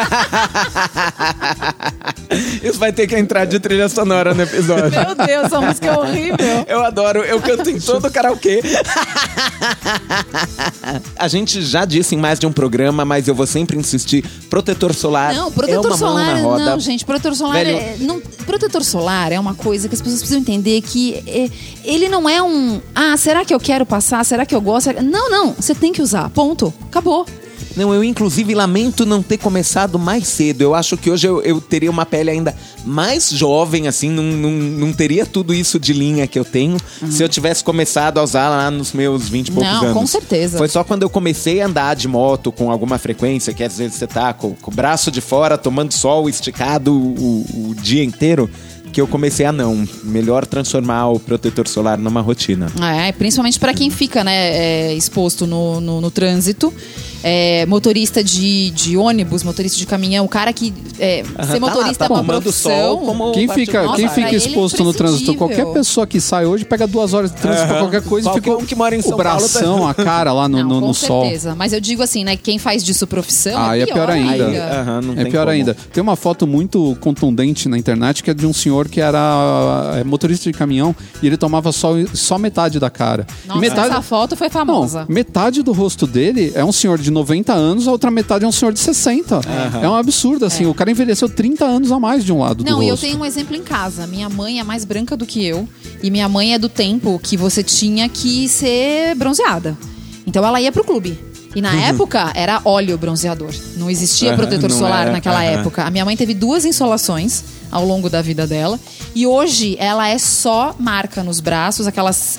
Isso vai ter que entrar de trilha sonora no episódio. Meu Deus, essa música é horrível. Eu adoro, eu canto em todo karaokê. A gente já disse em mais de um programa, mas eu vou sempre insistir. Protetor solar Não, é protetor uma mão solar, na roda. não, gente, protetor solar Velho, protetor solar é uma coisa que as pessoas precisam entender que ele não é um, será que eu quero passar? Será que eu gosto? Não, você tem que usar. Ponto. Acabou. Não, eu inclusive lamento não ter começado mais cedo. Eu acho que hoje eu teria uma pele ainda mais jovem, assim, não teria tudo isso de linha que eu tenho se eu tivesse começado a usar lá nos meus 20 e poucos Não, anos. com certeza. Foi só quando eu comecei a andar de moto com alguma frequência, que às vezes você tá com o braço de fora, tomando sol, esticado o dia inteiro, que eu comecei a melhor transformar o protetor solar numa rotina. Principalmente pra quem fica, né, exposto no trânsito. Motorista de ônibus, motorista de caminhão, o cara que ser motorista é uma tomando profissão. sol como Quem parte- fica, Nossa, quem pra fica ele é exposto no trânsito, imprescindível. qualquer pessoa que sai hoje pega 2 horas de trânsito pra qualquer coisa e Qualquer fica um que mora em o São Paulo bração, a cara lá no, Não, no, com no sol. certeza. Mas eu digo assim, né, quem faz disso profissão É pior ainda. Não É tem pior como. ainda. Tem uma foto muito contundente na internet que é de um senhor que era motorista de caminhão e ele tomava só metade da cara. Nossa, E metade, essa foto foi famosa. não, metade do rosto dele é um senhor de 90 anos, a outra metade é um senhor de 60. É um absurdo, assim. O cara envelheceu 30 anos a mais de um lado do Não, rosto. e eu tenho um exemplo em casa. Minha mãe é mais branca do que eu. E minha mãe é do tempo que você tinha que ser bronzeada. Então ela ia pro clube. E na época era óleo bronzeador. Não existia protetor não solar era, naquela época. A minha mãe teve 2 insolações ao longo da vida dela. E hoje ela é só marca nos braços, aquelas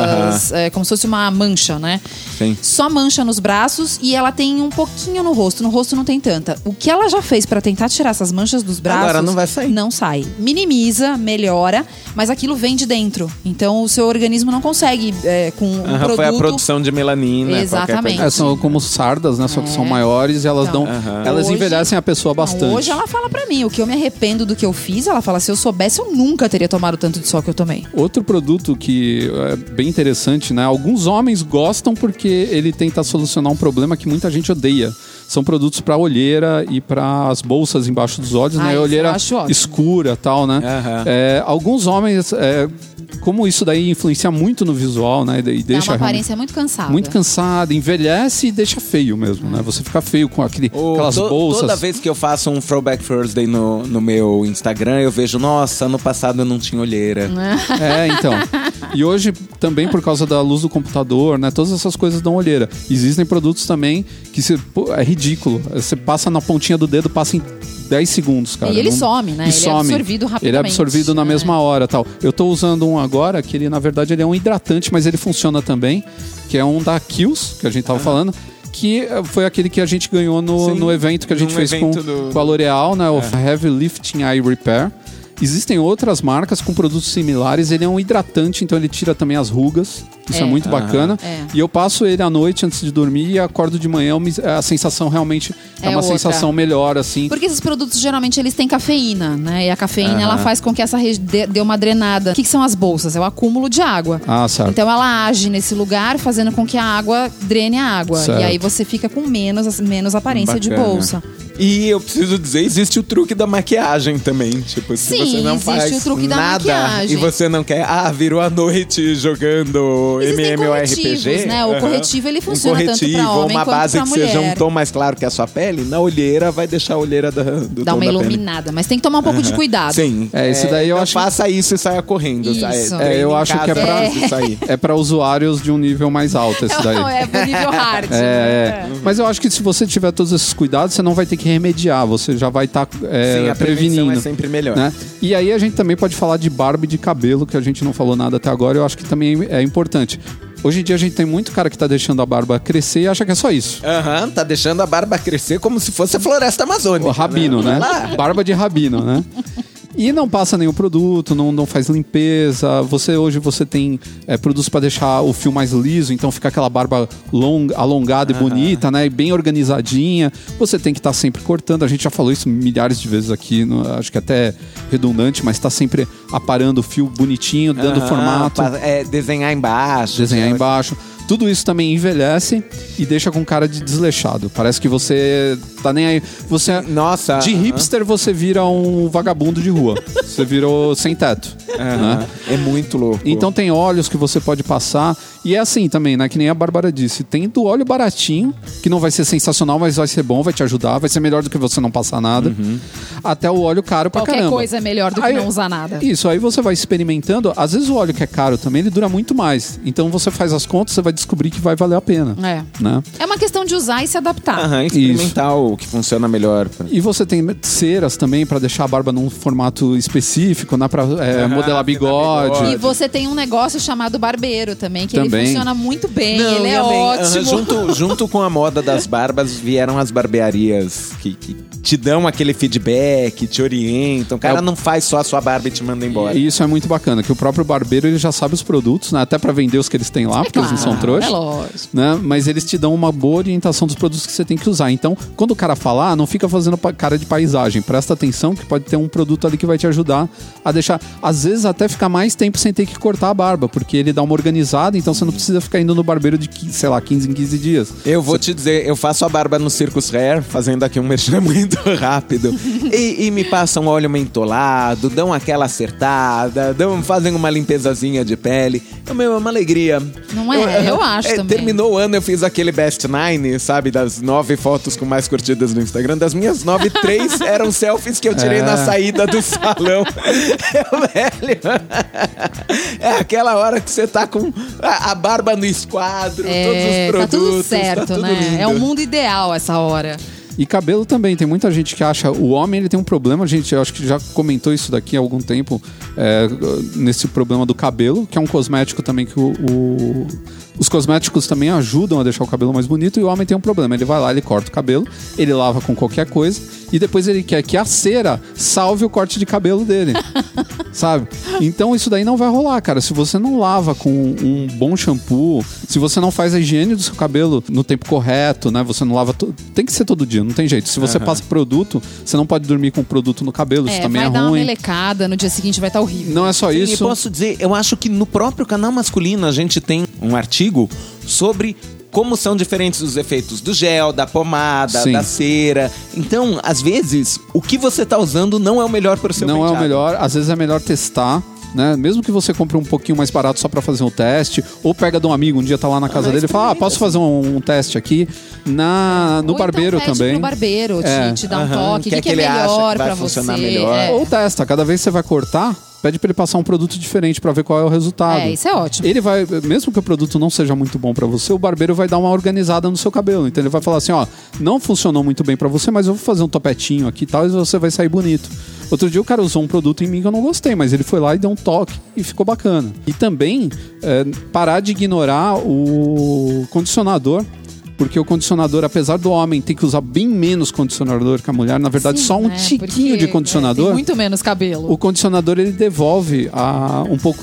como se fosse uma mancha, né? Sim. Só mancha nos braços e ela tem um pouquinho no rosto. No rosto não tem tanta. O que ela já fez pra tentar tirar essas manchas dos braços... Agora não vai sair. Não sai. Minimiza, melhora, mas aquilo vem de dentro. Então o seu organismo não consegue com um produto... Foi a produção de melanina. Exatamente. qualquer coisa. São como sardas, né? Só que são maiores e elas Então, elas hoje- envelhecem a pessoa bastante. Não, hoje ela fala pra mim, o que eu me arrependo do que eu fiz, ela fala, se eu soubesse, eu nunca teria tomado tanto de sol que eu tomei. Outro produto que é bem interessante, né? Alguns homens gostam porque ele tenta solucionar um problema que muita gente odeia. São produtos para olheira e para as bolsas embaixo dos olhos, né? Isso Olheira eu acho ótimo. escura, tal, né? Alguns homens, como isso daí influencia muito no visual, né? E Dá deixa uma aparência muito cansada. muito cansado, envelhece e deixa feio mesmo, né? Você fica feio com aquelas bolsas. Toda vez que eu faço um Throwback Thursday no meu Instagram, eu vejo, nossa, ano passado eu não tinha olheira. Então. E hoje, também por causa da luz do computador, né? Todas essas coisas dão olheira. Existem produtos também que é ridículo. Você passa na pontinha do dedo, passa em 10 segundos, cara. E ele some, né? E Ele é some. absorvido rapidamente. Ele é absorvido na mesma hora, tal. Eu tô usando um agora, que ele, na verdade, ele é um hidratante, mas ele funciona também, que é um da Kiehl's, que a gente tava falando, que foi aquele que a gente ganhou no evento que a gente fez com a L'Oreal, né? O Heavy Lifting Eye Repair. Existem outras marcas com produtos similares. Ele é um hidratante, então ele tira também as rugas. Isso é muito bacana. E eu passo ele à noite antes de dormir e acordo de manhã, a sensação realmente é uma outra. sensação melhor, assim. Porque esses produtos, geralmente, eles têm cafeína, né? E a cafeína, ela faz com que essa dê uma drenada. O que são as bolsas? É o acúmulo de água. Certo. Então, ela age nesse lugar, fazendo com que a água drene a água. Certo. E aí você fica com menos aparência de bolsa. E eu preciso dizer, existe o truque da maquiagem também. Tipo, se Sim, você não existe faz o truque da nada maquiagem. e você não quer, virou a noite jogando Existem MMORPG. corretivos, né? O corretivo, ele funciona tanto pra homem uma quanto base pra que mulher. seja um tom mais claro que a sua pele, na olheira vai deixar a olheira do Dá tom uma da pele. iluminada, mas tem que tomar um pouco de cuidado. Sim. Esse daí eu não acho... faça isso e saia correndo. Isso. eu acho que é pra usuários de um nível mais alto esse daí. Não, é pro nível hard. Mas eu acho que se você tiver todos esses cuidados, você não vai ter que remediar, você já vai estar Sim, a prevenindo. é sempre melhor. Né? E aí a gente também pode falar de barba e de cabelo, que a gente não falou nada até agora, eu acho que também é importante. Hoje em dia a gente tem muito cara que tá deixando a barba crescer e acha que é só isso. Tá deixando a barba crescer como se fosse a floresta amazônica. O rabino, né? Barba de rabino, né? E não passa nenhum produto, não faz limpeza. Hoje você tem produtos para deixar o fio mais liso, então fica aquela barba alongada e bonita, né? E bem organizadinha. Você tem que estar sempre cortando. A gente já falou isso milhares de vezes aqui, acho que até redundante, mas está sempre aparando o fio bonitinho, dando formato. Desenhar embaixo. Tudo isso também envelhece e deixa com cara de desleixado. Parece que você tá nem aí. Nossa. De hipster você vira um vagabundo de rua. Você virou sem teto. Né? É muito louco. Então tem óleos que você pode passar. E é assim também, né? Que nem a Bárbara disse. Tem do óleo baratinho, que não vai ser sensacional, mas vai ser bom, vai te ajudar. Vai ser melhor do que você não passar nada. Até o óleo caro pra caramba. Qualquer coisa é melhor do que não usar nada. Isso, aí você vai experimentando. Às vezes o óleo que é caro também, ele dura muito mais. Então você faz as contas, você vai descobrir que vai valer a pena. Né? É uma questão de usar e se adaptar. Experimentar o que funciona melhor. E você tem ceras também pra deixar a barba num formato específico, né? Pra modelar bigode. E você tem um negócio chamado barbeiro também, que ele funciona muito bem, ele é ótimo. Junto com a moda das barbas, vieram as barbearias que te dão aquele feedback, te orientam. O cara não faz só a sua barba e te manda embora. E isso é muito bacana, que o próprio barbeiro ele já sabe os produtos, né? Até pra vender os que eles têm lá, porque eles não são trouxas. É lógico. Né? Mas eles te dão uma boa orientação dos produtos que você tem que usar. Então, quando o cara falar, não fica fazendo cara de paisagem. Presta atenção que pode ter um produto ali que vai te ajudar a deixar, às vezes, até ficar mais tempo sem ter que cortar a barba, porque ele dá uma organizada, então você não precisa ficar indo no barbeiro de, 15 em 15 dias. Eu vou te dizer, eu faço a barba no Circus Hair, fazendo aqui um merchan muito rápido, e me passam óleo mentolado, dão aquela acertada, fazem uma limpezazinha de pele. É uma alegria. Não é? Eu acho também. Terminou o ano, eu fiz aquele Best 9, sabe? Das 9 fotos com mais curtidas no Instagram. Das minhas 9, 3 eram selfies que eu tirei na saída do salão. Velho, é aquela hora que você tá com a barba no esquadro, todos os produtos. Tá tudo certo, tá tudo né? lindo. É um mundo ideal essa hora. E cabelo também, tem muita gente que acha... O homem ele tem um problema, gente, eu acho que já comentou isso daqui há algum tempo, nesse problema do cabelo, que é um cosmético também que os cosméticos também ajudam a deixar o cabelo mais bonito, e o homem tem um problema, ele vai lá, ele corta o cabelo, ele lava com qualquer coisa, e depois ele quer que a cera salve o corte de cabelo dele, sabe? Então isso daí não vai rolar, cara. Se você não lava com um bom shampoo, se você não faz a higiene do seu cabelo no tempo correto, né? Você não lava... Tem que ser todo dia, não tem jeito. Se você passa produto, você não pode dormir com produto no cabelo, isso também é ruim. Vai dar uma melecada, no dia seguinte vai estar horrível. Não é só Sim, isso. E posso dizer, eu acho que no próprio canal masculino a gente tem um artigo sobre como são diferentes os efeitos do gel, da pomada, Sim. da cera. Então, às vezes, o que você está usando não é o melhor para o seu Não penteado. é o melhor, às vezes é melhor testar, né? Mesmo que você compre um pouquinho mais barato só pra fazer um teste, ou pega de um amigo, um dia tá lá na casa dele e fala, posso fazer um teste aqui no barbeiro então também. No barbeiro, te dá um toque, o que é ele acha melhor que vai pra funcionar você. melhor. Ou testa, cada vez que você vai cortar, pede pra ele passar um produto diferente pra ver qual é o resultado. Isso é ótimo. Ele vai, mesmo que o produto não seja muito bom pra você, o barbeiro vai dar uma organizada no seu cabelo. Então ele vai falar assim, ó, não funcionou muito bem pra você, mas eu vou fazer um topetinho aqui e tal, e você vai sair bonito. Outro dia o cara usou um produto em mim que eu não gostei, mas ele foi lá e deu um toque e ficou bacana. E também parar de ignorar o condicionador. porque o condicionador, apesar do homem ter que usar bem menos condicionador que a mulher, na verdade só um tiquinho de condicionador. Tem muito menos cabelo. O condicionador ele devolve um pouco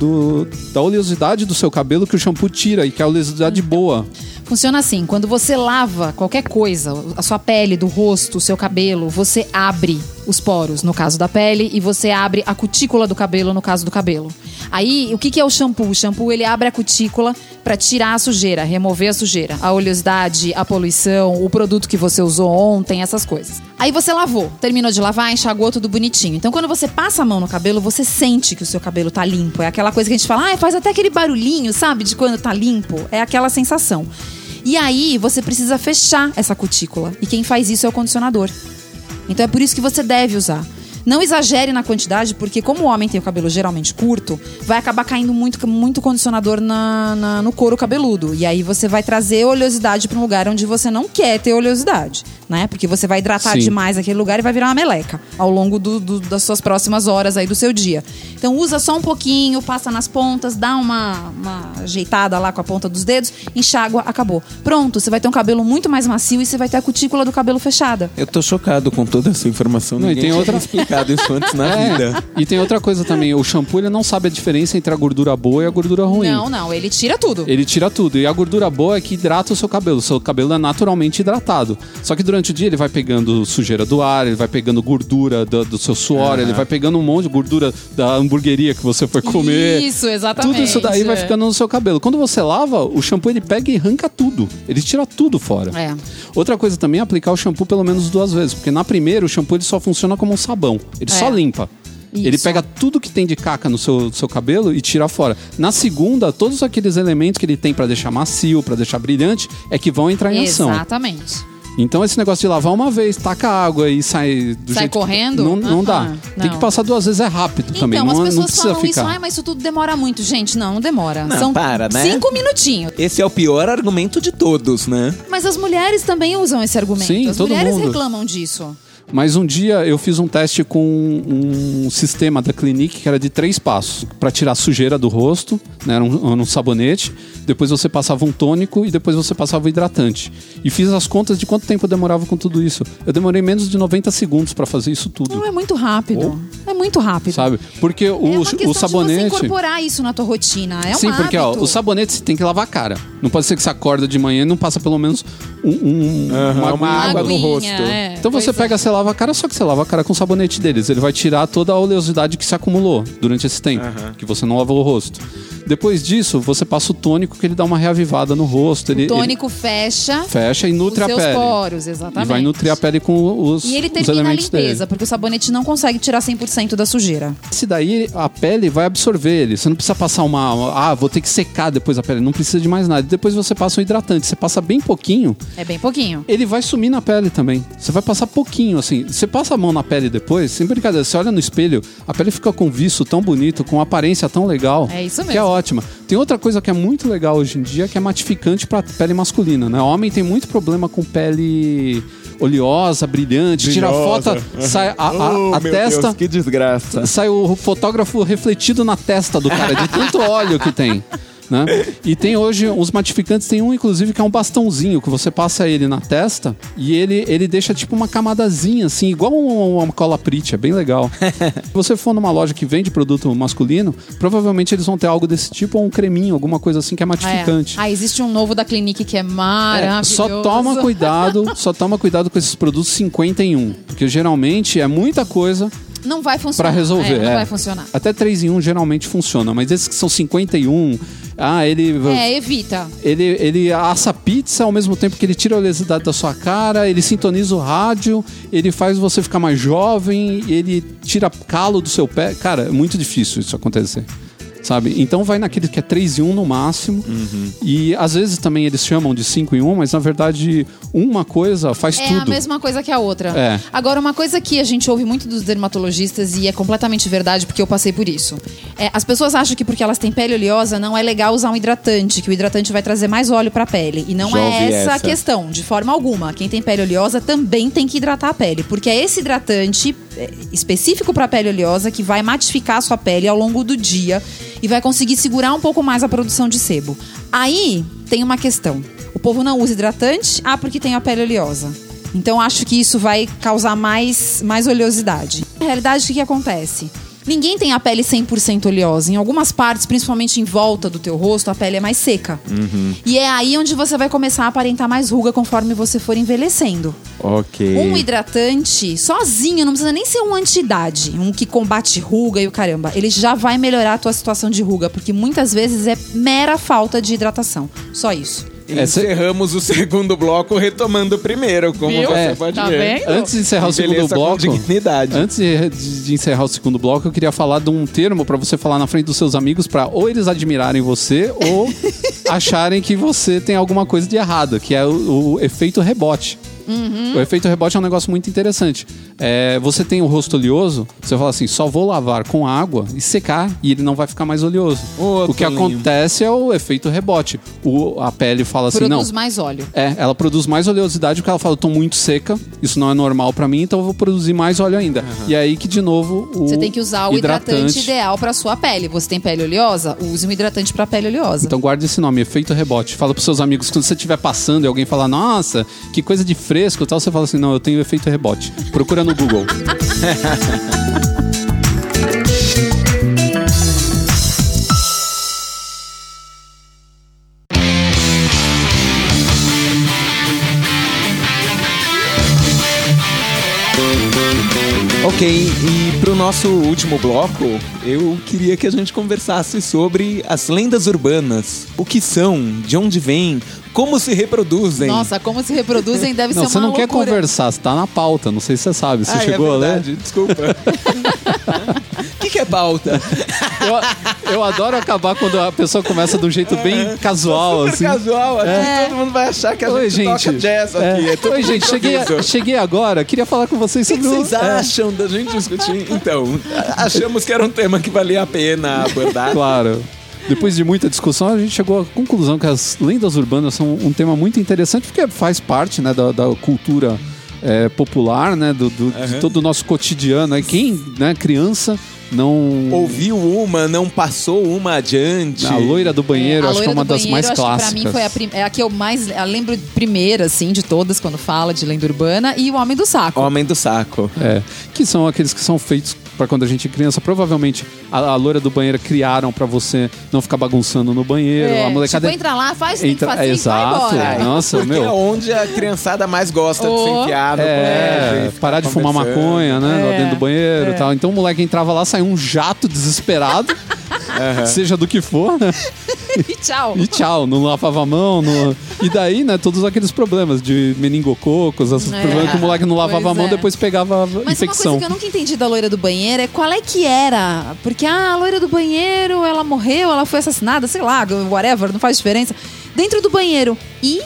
da oleosidade do seu cabelo que o shampoo tira e que é a oleosidade boa. Funciona assim, quando você lava qualquer coisa, a sua pele, do rosto, o seu cabelo, você abre os poros, no caso da pele, e você abre a cutícula do cabelo, no caso do cabelo. Aí, o que é o shampoo? O shampoo, ele abre a cutícula para tirar a sujeira, remover a sujeira, a oleosidade, a poluição, o produto que você usou ontem, essas coisas. Aí você lavou, terminou de lavar, enxaguou tudo bonitinho. Então, quando você passa a mão no cabelo, você sente que o seu cabelo tá limpo. É aquela coisa que a gente fala, faz até aquele barulhinho, sabe, de quando tá limpo. É aquela sensação. E aí, você precisa fechar essa cutícula. E quem faz isso é o condicionador. Então é por isso que você deve usar. Não exagere na quantidade, porque como o homem tem o cabelo geralmente curto, vai acabar caindo muito condicionador no couro cabeludo. E aí você vai trazer oleosidade para um lugar onde você não quer ter oleosidade, né? Porque você vai hidratar demais aquele lugar e vai virar uma meleca ao longo das suas próximas horas aí do seu dia. Então usa só um pouquinho, passa nas pontas, dá uma ajeitada lá com a ponta dos dedos, enxágua, acabou. Pronto, você vai ter um cabelo muito mais macio e você vai ter a cutícula do cabelo fechada. Eu tô chocado com toda essa informação. Não, e tem outra explicado isso antes na vida. E tem outra coisa também, o shampoo ele não sabe a diferença entre a gordura boa e a gordura ruim. Não, ele tira tudo. Ele tira tudo. E a gordura boa é que hidrata o seu cabelo. O seu cabelo é naturalmente hidratado. Só que durante o dia ele vai pegando sujeira do ar, ele vai pegando gordura do seu suor, ele vai pegando um monte de gordura da hamburgueria que você foi comer. Isso, exatamente. Tudo isso daí vai ficando no seu cabelo. Quando você lava, o shampoo ele pega e arranca tudo. Ele tira tudo fora. Outra coisa também é aplicar o shampoo pelo menos 2 vezes. Porque na primeira o shampoo ele só funciona como um sabão. Ele só limpa. Isso. Ele pega tudo que tem de caca no seu cabelo e tira fora. Na segunda, todos aqueles elementos que ele tem pra deixar macio, pra deixar brilhante, é que vão entrar em ação. Exatamente. Então esse negócio de lavar uma vez, taca água e sai do jeito correndo? Não dá. Tem que passar 2 vezes, é rápido também. Então, as pessoas não precisa falam ficar. isso, mas isso tudo demora muito. Gente, não demora. Não, São para, né? 5 minutinhos. Esse é o pior argumento de todos, né? Mas as mulheres também usam esse argumento. Sim, as todo mulheres mundo reclamam disso. Mas um dia eu fiz um teste com um sistema da Clinique que era de 3 passos. Pra tirar a sujeira do rosto, né? Era um sabonete. Depois você passava um tônico e depois você passava o hidratante. E fiz as contas de quanto tempo eu demorava com tudo isso. Eu demorei menos de 90 segundos pra fazer isso tudo. Não, é muito rápido. É muito rápido. Sabe? Porque o sabonete... de você incorporar isso na tua rotina. É um Sim, porque hábito. o sabonete você tem que lavar a cara. Não pode ser que você acorda de manhã e não passa pelo menos uma água no rosto. Então você pega, você lava a cara, só que você lava a cara com o sabonete deles. Ele vai tirar toda a oleosidade que se acumulou durante esse tempo, que você não lavou o rosto. Depois disso, você passa o tônico que ele dá uma reavivada no rosto. O tônico fecha e nutre a pele. Os seus poros, exatamente. E vai nutrir a pele com os elementos dele. E ele termina a limpeza, porque o sabonete não consegue tirar 100% da sujeira. Esse daí, a pele vai absorver ele. Você não precisa passar vou ter que secar depois a pele. Não precisa de mais nada. Depois você passa um hidratante. Você passa bem pouquinho. É bem pouquinho. Ele vai sumir na pele também. Você vai passar pouquinho, assim. Você passa a mão na pele depois, sem brincadeira. Você olha no espelho, a pele fica com viço tão bonito, com uma aparência tão legal. É isso mesmo. Que é ótima. Tem outra coisa que é muito legal hoje em dia, que é matificante pra pele masculina, né? O homem tem muito problema com pele oleosa, brilhante, tira foto, sai a testa. Deus, que desgraça. Sai o fotógrafo refletido na testa do cara, de tanto óleo que tem. Né? E tem hoje os matificantes, tem um inclusive que é um bastãozinho que você passa ele na testa e ele deixa tipo uma camadazinha assim, igual uma cola Prit, é bem legal. Se você for numa loja que vende produto masculino, provavelmente eles vão ter algo desse tipo ou um creminho, alguma coisa assim que é matificante. Existe um novo da Clinique que é maravilhoso. Só toma cuidado com esses produtos 51, porque geralmente é muita coisa. Não vai funcionar. Pra resolver. Não vai funcionar. Até 3 em 1 geralmente funciona, mas esses que são 51, ele... evita. Ele assa pizza ao mesmo tempo que ele tira a oleosidade da sua cara, ele sintoniza o rádio, ele faz você ficar mais jovem, ele tira calo do seu pé. Cara, é muito difícil isso acontecer. Sabe? Então vai naquele que é 3 em 1 no máximo. E às vezes também eles chamam de 5 em 1, mas na verdade uma coisa faz tudo. É a mesma coisa que a outra. Agora, uma coisa que a gente ouve muito dos dermatologistas e é completamente verdade porque eu passei por isso. As pessoas acham que porque elas têm pele oleosa não é legal usar um hidratante, que o hidratante vai trazer mais óleo pra pele. E não é essa a questão, de forma alguma. Quem tem pele oleosa também tem que hidratar a pele, porque é esse hidratante específico para pele oleosa que vai matificar a sua pele ao longo do dia e vai conseguir segurar um pouco mais a produção de sebo. Aí tem uma questão. O povo não usa hidratante, porque tem a pele oleosa. Então acho que isso vai causar mais oleosidade. Na realidade, o que acontece? Ninguém tem a pele 100% oleosa. Em algumas partes, principalmente em volta do teu rosto, a pele é mais seca. E é aí onde você vai começar a aparentar mais ruga conforme você for envelhecendo. Ok. Um hidratante, sozinho, não precisa nem ser um anti-idade, um que combate ruga e o caramba. Ele já vai melhorar a tua situação de ruga, porque muitas vezes é mera falta de hidratação. Só isso. Encerramos o segundo bloco retomando o primeiro, como você pode Tá ver. vendo? Antes de encerrar o segundo Beleza, com bloco, dignidade. antes de encerrar o segundo bloco, eu queria falar de um termo pra você falar na frente dos seus amigos pra ou eles admirarem você ou acharem que você tem alguma coisa de errado, que é o efeito rebote. O efeito rebote é um negócio muito interessante. Você tem o rosto oleoso, você fala assim, só vou lavar com água e secar e ele não vai ficar mais oleoso. O que acontece é o efeito rebote. A pele fala assim, Produz mais óleo. ela produz mais oleosidade porque ela fala, eu tô muito seca, isso não é normal pra mim, então eu vou produzir mais óleo ainda. E aí que, de novo, Você tem que usar o hidratante ideal pra sua pele. Você tem pele oleosa? Use um hidratante pra pele oleosa. Então guarda esse nome, efeito rebote. Fala pros seus amigos, quando você estiver passando e alguém falar, nossa, que coisa de fresco e tal, você fala assim, não, eu tenho efeito rebote. Procura no Google. Ok, e pro nosso último bloco, eu queria que a gente conversasse sobre as lendas urbanas. O que são, de onde vêm, como se reproduzem. Nossa, como se reproduzem deve ser Não, uma você não loucura. quer conversar, você tá na pauta, não sei se você sabe. Você chegou é a ler? verdade, desculpa. O que é pauta? Eu adoro acabar quando a pessoa começa de um jeito bem casual, Super assim. casual, aqui todo mundo vai achar que a Oi, gente toca jazz aqui. É tudo Oi, gente, cheguei agora. Queria falar com vocês O que sobre vocês acham da gente discutir? Então, achamos que era um tema que valia a pena abordar. Claro. Depois de muita discussão, a gente chegou à conclusão que as lendas urbanas são um tema muito interessante, porque faz parte, né, da cultura popular, né, de todo o nosso cotidiano. Aí quem, né, criança, não... Ouviu uma, não passou uma adiante. A loira do banheiro, A acho que é Loira uma do das Banheiro, mais acho que clássicas. pra mim foi a que eu mais... Eu lembro primeira, assim, de todas, quando fala de lenda urbana. E o Homem do Saco. Homem do Saco. Que são aqueles que são feitos pra quando a gente é criança. Provavelmente a loira do banheiro criaram pra você não ficar bagunçando no banheiro. A molecada tipo, entra lá, faz o que tem que fazer e vai exato. embora. Nossa, Porque é meu. onde a criançada mais gosta de se enfiar no colégio. e Parar de ficar fumar conversando. maconha, né? Lá dentro do banheiro e tal. Então o moleque entrava lá, saía um jato desesperado, seja do que for, né? E tchau. E tchau, não lavava a mão. E daí, né, todos aqueles problemas de meningococos, esses problemas que o moleque não lavava a mão, depois pegava Mas infecção. uma coisa que eu nunca entendi da loira do banheiro é qual é que era. Porque a loira do banheiro, ela morreu, ela foi assassinada, sei lá, whatever, não faz diferença. Dentro do banheiro. E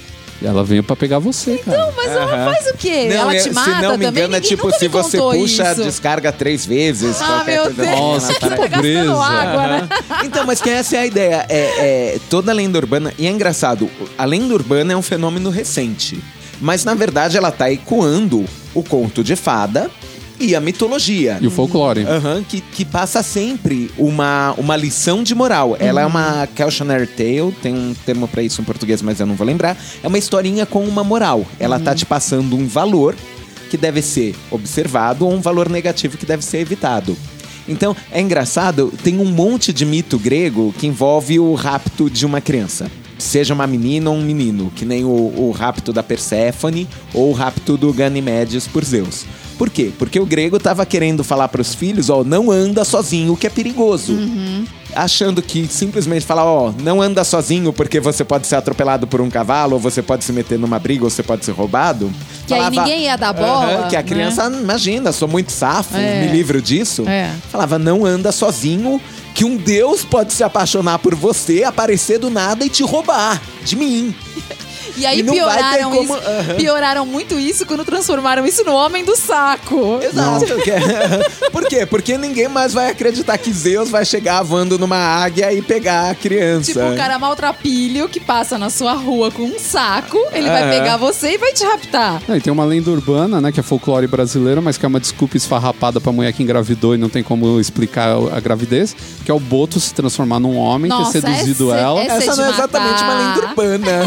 Ela veio pra pegar você, cara. Não, mas ela faz o quê? Não, Ela te mata se não me também? engano, é Ninguém tipo nunca se me você contou puxa, isso. descarga 3 vezes. Ah, qualquer meu coisa Deus. assim, Nossa, ela que para- Tá gastando pobreza. água, né? Então, mas que essa é a ideia. Toda lenda urbana... E é engraçado, a lenda urbana é um fenômeno recente. Mas, na verdade, ela tá ecoando o conto de fada e a mitologia. E o folclore. Que passa sempre uma lição de moral. Ela é uma cautionary tale, tem um termo pra isso em português, mas eu não vou lembrar. É uma historinha com uma moral. Ela tá te passando um valor que deve ser observado ou um valor negativo que deve ser evitado. Então, é engraçado, tem um monte de mito grego que envolve o rapto de uma criança. Seja uma menina ou um menino, que nem o rapto da Perséfone ou o rapto do Ganimedes por Zeus. Por quê? Porque o grego tava querendo falar pros filhos, não anda sozinho, que é perigoso. Achando que simplesmente falar, não anda sozinho porque você pode ser atropelado por um cavalo, ou você pode se meter numa briga, ou você pode ser roubado. Que aí ninguém ia dar bola, Que a né? criança, imagina, sou muito safo, É. me livro disso. É. Falava, não anda sozinho, que um Deus pode se apaixonar por você, aparecer do nada e te roubar de mim. E aí não vai ter pioraram como... isso. Pioraram muito isso quando transformaram isso no Homem do Saco. Exato. Por quê? Porque ninguém mais vai acreditar que Zeus vai chegar voando numa águia e pegar a criança. Tipo, o cara maltrapilho que passa na sua rua com um saco, ele vai pegar você e vai te raptar. E tem uma lenda urbana, né, que é folclore brasileiro, mas que é uma desculpa esfarrapada pra mulher que engravidou e não tem como explicar a gravidez, que é o Boto se transformar num homem, Nossa, ter seduzido ela. Essa não é exatamente uma lenda urbana.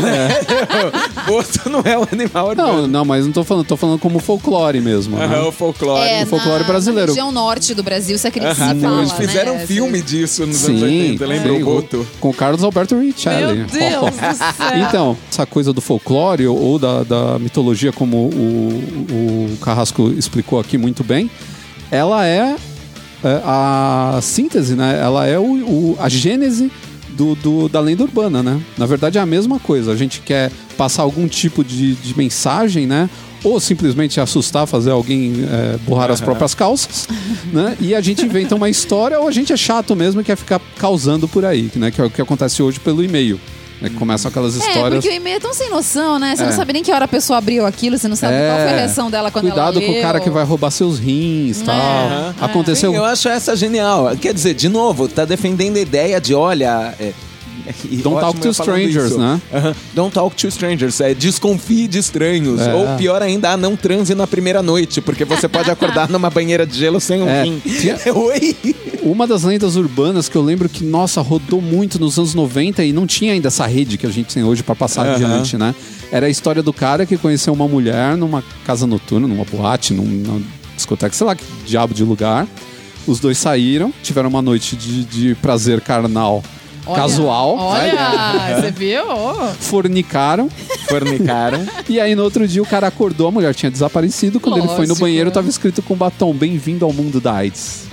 Boto não é um animal urbano. Não, mas não tô falando como folclore mesmo. Né? O folclore. o folclore na brasileiro. região norte do Brasil, você acredita? Então, eles fala, fizeram né? um filme disso nos anos 80, lembra o Boto? Com o Carlos Alberto Richelli. Meu Deus do céu. Então, essa coisa do folclore ou da mitologia, como o Carrasco explicou aqui muito bem, ela é a síntese, né? Ela é a gênese da lenda urbana, né? Na verdade é a mesma coisa. A gente quer passar algum tipo de mensagem, né? Ou simplesmente assustar, fazer alguém borrar as próprias calças, né? E a gente inventa uma história, ou a gente é chato mesmo e quer ficar causando por aí, né? Que é o que acontece hoje pelo e-mail. Né? Que começam aquelas histórias... porque o e-mail é tão sem noção, né? Você não sabe nem que hora a pessoa abriu aquilo, você não sabe qual foi a reação dela quando ela leu. Cuidado com o cara que vai roubar seus rins e tal. Aconteceu... Sim, eu acho essa genial. Quer dizer, de novo, tá defendendo a ideia de, olha... Don't talk to strangers, né? Don't talk to strangers. Desconfie de estranhos. Ou pior ainda, não transe na primeira noite, porque você pode acordar numa banheira de gelo sem um rim. Oi! Uma das lendas urbanas que eu lembro que, nossa, rodou muito nos anos 90 e não tinha ainda essa rede que a gente tem hoje pra passar adiante, né? Era a história do cara que conheceu uma mulher numa casa noturna, numa boate, numa discoteca, sei lá que diabo de lugar. Os dois saíram, tiveram uma noite de prazer carnal. Casual. Olha, você viu? Fornicaram. E aí no outro dia o cara acordou, a mulher tinha desaparecido. Quando ele foi no banheiro, tava escrito com batom: bem-vindo ao mundo da AIDS.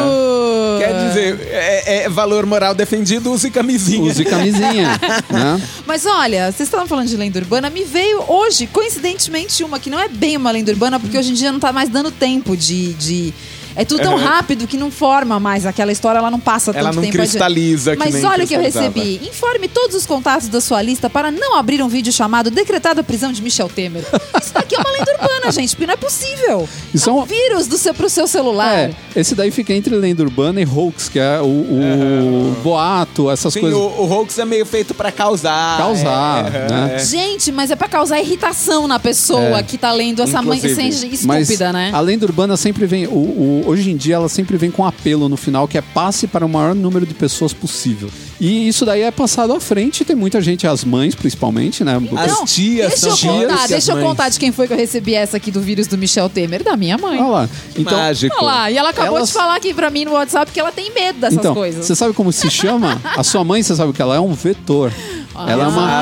Quer dizer, é valor moral defendido, use camisinha. Use camisinha, né? Mas olha, vocês estavam falando de lenda urbana, me veio hoje, coincidentemente, uma que não é bem uma lenda urbana, porque hoje em dia não tá mais dando tempo de... É tudo tão rápido que não forma mais aquela história, ela não passa tanto tempo. Ela não cristaliza. Mas olha o que eu recebi. Informe todos os contatos da sua lista para não abrir um vídeo chamado Decretada a prisão de Michel Temer. Isso daqui é uma lenda urbana, gente, porque não é possível. Isso é um vírus pro seu celular. Esse daí fica entre lenda urbana e hoax, que é o boato, essas coisas. O hoax é meio feito pra causar. Né? Gente, mas é pra causar irritação na pessoa que tá lendo essa mãe estúpida, mas né? A lenda urbana sempre vem... Hoje em dia ela sempre vem com um apelo no final, que é passe para o maior número de pessoas possível. E isso daí é passado à frente, tem muita gente, as mães principalmente, né? As tias Deixa eu contar de quem foi que eu recebi essa aqui do vírus do Michel Temer, da minha mãe. Olha lá. Então, mágico. Olha lá, e ela acabou de falar aqui pra mim no WhatsApp que ela tem medo dessas coisas. Você sabe como se chama? A sua mãe, você sabe o que ela é? Um vetor. Ela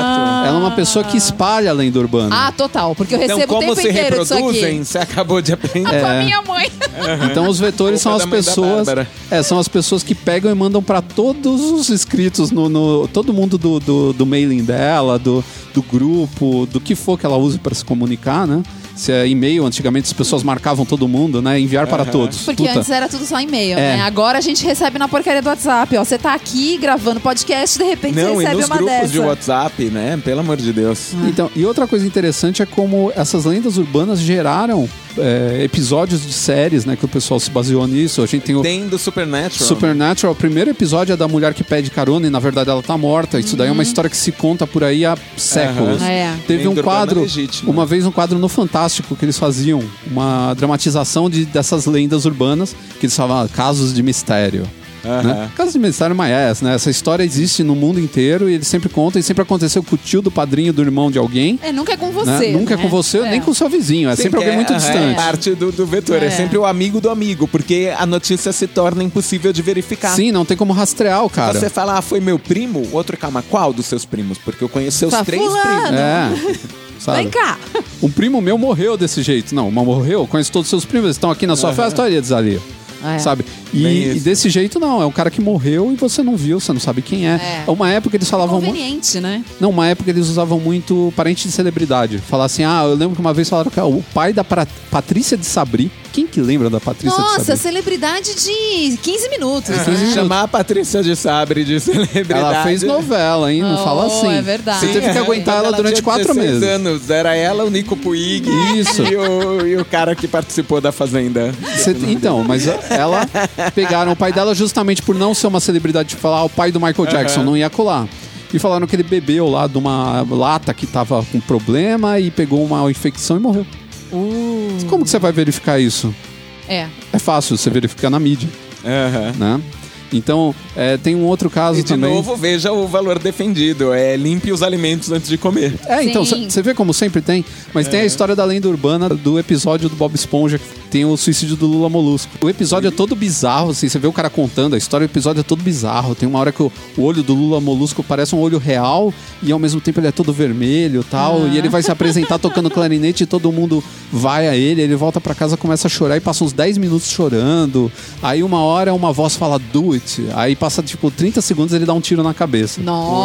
é uma pessoa que espalha a lenda urbana. Ah, total, porque eu recebo então, o tempo inteiro disso aqui. Como se reproduzem, você acabou de aprender. Com a minha mãe. Então os vetores são as pessoas... são as pessoas que pegam e mandam pra todos os inscritos, todo mundo do mailing dela, do grupo, do que for que ela use pra se comunicar, né? Se é e-mail, antigamente as pessoas marcavam todo mundo, né? Enviar para todos. Porque antes era tudo só e-mail, né? Agora a gente recebe na porcaria do WhatsApp, ó. Você tá aqui gravando podcast, de repente você recebe uma dessa. Não, e nos grupos de WhatsApp, né? Pelo amor de Deus. Então, e outra coisa interessante é como essas lendas urbanas geraram episódios de séries, né? Que o pessoal se baseou nisso. A gente tem do Supernatural. Supernatural, o primeiro episódio é da mulher que pede carona e na verdade ela tá morta. Isso daí é uma história que se conta por aí há séculos. Teve um quadro, uma vez um quadro no Fantástico que eles faziam uma dramatização dessas lendas urbanas que eles falavam casos de mistério. Né? Casos de mistério, mas né? Essa história existe no mundo inteiro e eles sempre contam, e sempre aconteceu com o tio do padrinho do irmão de alguém. Nunca é com você. Né? Nunca é com você, nem com o seu vizinho. É sempre alguém muito distante. É parte do vetor, é sempre o amigo do amigo, porque a notícia se torna impossível de verificar. Sim, não tem como rastrear o cara. Você fala, foi meu primo, o outro, calma, qual dos seus primos? Porque eu conheço seus 3 primos. Sabe? Vem cá. Um primo meu morreu desse jeito. Não, mas morreu, conheço todos os seus primos, eles estão aqui na sua festa, olha eles ali. sabe? Bem E isso. desse jeito não, é um cara que morreu e você não viu, você não sabe quem é. Uma época eles falavam... Conveniente, né? Não, uma época eles usavam muito parente de celebridade. Falar assim, eu lembro que uma vez falaram que o pai da Patrícia de Sabri. Quem que lembra da Patrícia de Nossa, Sabri? celebridade de 15 minutos. Chamar a Patrícia de Sabre de celebridade. Ela fez novela, hein? Não fala assim. É verdade. Você teve que aguentar ela durante 4 meses. Anos. Era ela, o Nico Puig Isso. e o cara que participou da Fazenda. Então, mas ela pegaram o pai dela justamente por não ser uma celebridade, de falar o pai do Michael Jackson, não ia colar. E falaram que ele bebeu lá de uma lata que tava com problema e pegou uma infecção e morreu. Como que você vai verificar isso? É. É fácil, você verifica na mídia, né? Então, tem um outro caso E de também. novo, veja o valor defendido. Limpe os alimentos antes de comer. Então, Sim. você vê como sempre tem. Mas tem a história da lenda urbana do episódio do Bob Esponja, que tem o suicídio do Lula Molusco. O episódio é todo bizarro, assim, você vê o cara contando a história, o episódio é todo bizarro. Tem uma hora que o olho do Lula Molusco parece um olho real e ao mesmo tempo ele é todo vermelho e tal. E ele vai se apresentar tocando clarinete e todo mundo vai a ele volta pra casa, começa a chorar e passa uns 10 minutos chorando. Aí uma hora uma voz fala, do it. Aí passa tipo 30 segundos e ele dá um tiro na cabeça.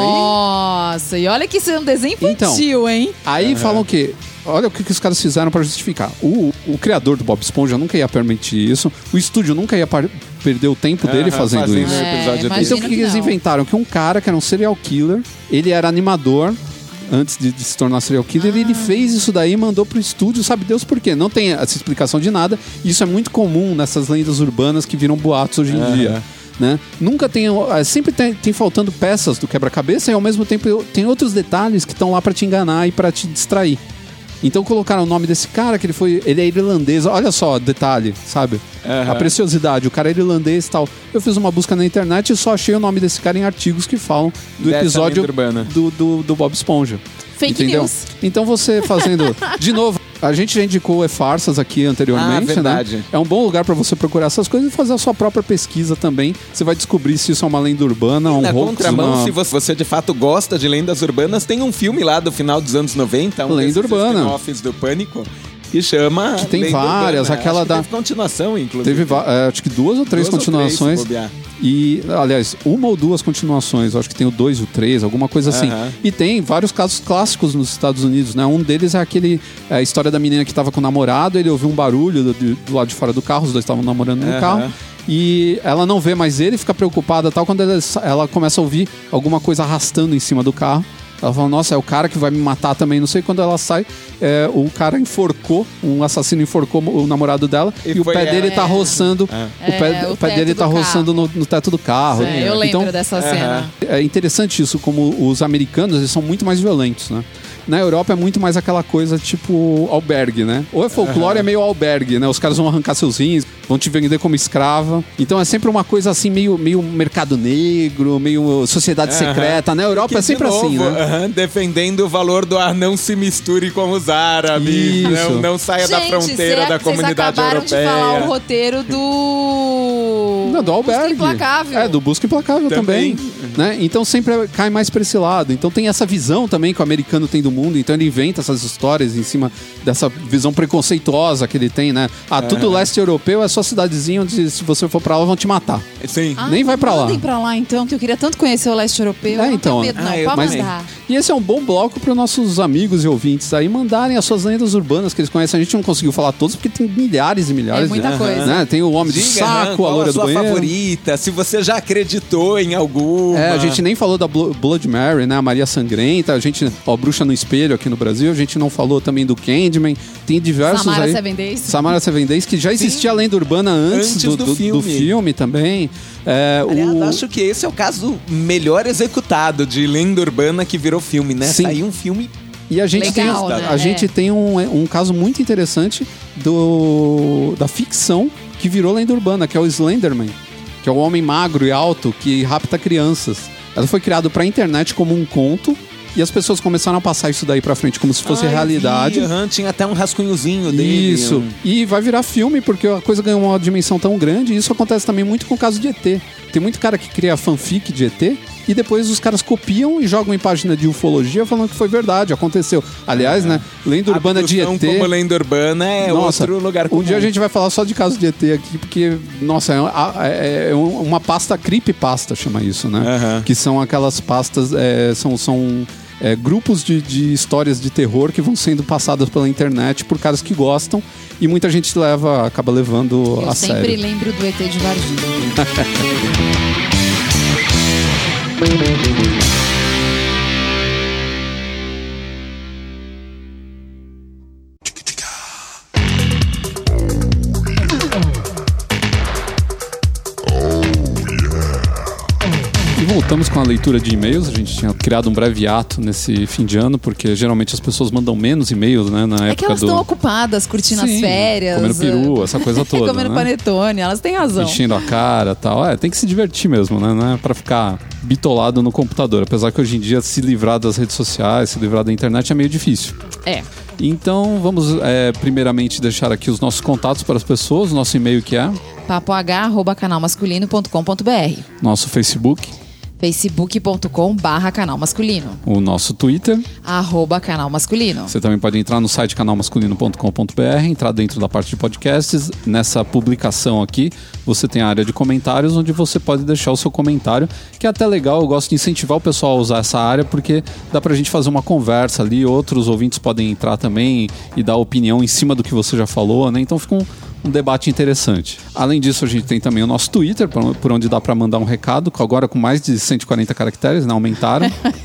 Nossa, e olha que isso é um desenho infantil, hein? Aí falam que... Olha o que os caras fizeram pra justificar. O criador do Bob Esponja nunca ia permitir isso. O estúdio nunca ia perder o tempo dele fazendo isso. Episódio imagina Então o que eles não. inventaram? Que um cara que era um serial killer, ele era animador antes de se tornar serial killer, ele fez isso daí e mandou pro estúdio, sabe Deus por quê? Não tem essa explicação de nada. Isso é muito comum nessas lendas urbanas que viram boatos hoje em dia. Né? Nunca tem... Sempre tem faltando peças do quebra-cabeça e ao mesmo tempo tem outros detalhes que estão lá pra te enganar e pra te distrair. Então colocaram o nome desse cara, que ele é irlandês. Olha só, detalhe, sabe? A preciosidade, o cara é irlandês e tal. Eu fiz uma busca na internet e só achei o nome desse cara em artigos que falam do Dessa episódio lenda urbana. do Bob Esponja. Fake Entendeu? news. Então você fazendo... De novo, a gente já indicou E-Farsas aqui anteriormente, verdade. né? É um bom lugar pra você procurar essas coisas e fazer a sua própria pesquisa também. Você vai descobrir se isso é uma lenda urbana, um Na hoax, contramão, se você de fato gosta de lendas urbanas, tem um filme lá do final dos anos 90, um Lenda desses urbana. spin-offs do Pânico, que chama Que tem Lenda várias, Urbana. aquela Acho que da... teve continuação, inclusive. Teve, acho que 2 ou 3 2 ou 3, continuações. se bobear. E, aliás, 1 ou 2 continuações. Eu acho que tem o 2 e o 3, alguma coisa assim. E tem vários casos clássicos nos Estados Unidos, né? Um deles é a história da menina que tava com o namorado, ele ouviu um barulho do lado de fora do carro, os dois estavam namorando no carro. E ela não vê mais ele, fica preocupada e tal. Quando ela começa a ouvir alguma coisa arrastando em cima do carro, ela fala, nossa, é o cara que vai me matar também. Não sei, quando ela sai, o cara enforcou, um assassino enforcou o namorado dela e o pé dele tá roçando. O pé dele tá roçando no teto do carro. Eu lembro dessa cena. É interessante isso, como os americanos, eles são muito mais violentos, né? Na Europa é muito mais aquela coisa tipo albergue, né? Ou é folclore, é meio albergue, né? Os caras vão arrancar seus rins, vão te vender como escrava. Então é sempre uma coisa assim, meio mercado negro, meio sociedade secreta. Na Europa é sempre assim, né? Defendendo o valor do não se misture com os árabes, Isso. não saia da fronteira da comunidade europeia. Vocês acabaram de falar o roteiro do... Não, do albergue. Busca Implacável. Do Busca Implacável também. Né? Então sempre cai mais pra esse lado. Então tem essa visão também que o americano tem do mundo. Então ele inventa essas histórias em cima dessa visão preconceituosa que ele tem, né? Tudo leste europeu é só cidadezinha onde se você for pra lá vão te matar. Sim. Nem vai pra lá. Mandem pra lá então, que eu queria tanto conhecer o leste europeu. Eu não então. tenho medo, não. Eu Pode também. mandar. E esse é um bom bloco para nossos amigos e ouvintes aí mandarem as suas lendas urbanas que eles conhecem. A gente não conseguiu falar todos porque tem milhares e milhares. É muita coisa. Né? Tem o Homem do Diga, Saco, a qual Loira a do sua Banheiro. favorita, se você já acreditou em alguma. A gente nem falou da Blood Mary, né? A Maria Sangrenta. A gente, Bruxa no Espelho aqui no Brasil. A gente não falou também do Candyman. Tem diversos Samara aí. Seven Days. Samara Seven Days, que já existia a lenda urbana antes do filme também. Aliás, acho que esse é o caso melhor executado de lenda urbana que virou filme, né? Sim. Saiu um filme. E a gente Legal, tem, né? a gente tem um caso muito interessante da ficção que virou lenda urbana, que é o Slenderman, que é o homem magro e alto que rapta crianças. Ela foi criada pra internet como um conto e as pessoas começaram a passar isso daí pra frente como se fosse realidade. Tinha até um rascunhozinho dele. Isso. E vai virar filme porque a coisa ganhou uma dimensão tão grande e isso acontece também muito com o caso de ET. Tem muito cara que cria fanfic de ET e depois os caras copiam e jogam em página de ufologia falando que foi verdade, aconteceu. Aliás, né, lenda urbana de ET... como lenda urbana é outro lugar comum. Um dia a gente vai falar só de caso de ET aqui, porque, nossa, é uma pasta creepypasta, chama isso, né? Que são aquelas pastas, são grupos de histórias de terror que vão sendo passadas pela internet por caras que gostam e muita gente acaba levando a sério. Eu sempre lembro do ET de Varginha. Voltamos com a leitura de e-mails. A gente tinha criado um breve ato nesse fim de ano, porque geralmente as pessoas mandam menos e-mails, né? Na época que elas estão ocupadas, curtindo as férias. Comendo peru, essa coisa toda. Comendo panetone, elas têm razão. Enchendo a cara e tal. Tem que se divertir mesmo, né? Não é pra ficar bitolado no computador. Apesar que hoje em dia se livrar das redes sociais, se livrar da internet é meio difícil. Então vamos primeiramente deixar aqui os nossos contatos para as pessoas. Nosso e-mail que é papoh@canalmasculino.com.br. Nosso Facebook facebook.com/canal masculino. O nosso Twitter @canal masculino. Você também pode entrar no site canalmasculino.com.br, entrar dentro da parte de podcasts. Nessa publicação aqui você tem a área de comentários, onde você pode deixar o seu comentário, que é até legal. Eu gosto de incentivar o pessoal a usar essa área, porque dá pra gente fazer uma conversa ali, outros ouvintes podem entrar também e dar opinião em cima do que você já falou, né? Então fica um debate interessante. Além disso, a gente tem também o nosso Twitter, por onde dá para mandar um recado, agora com mais de 140 caracteres, né? Aumentaram.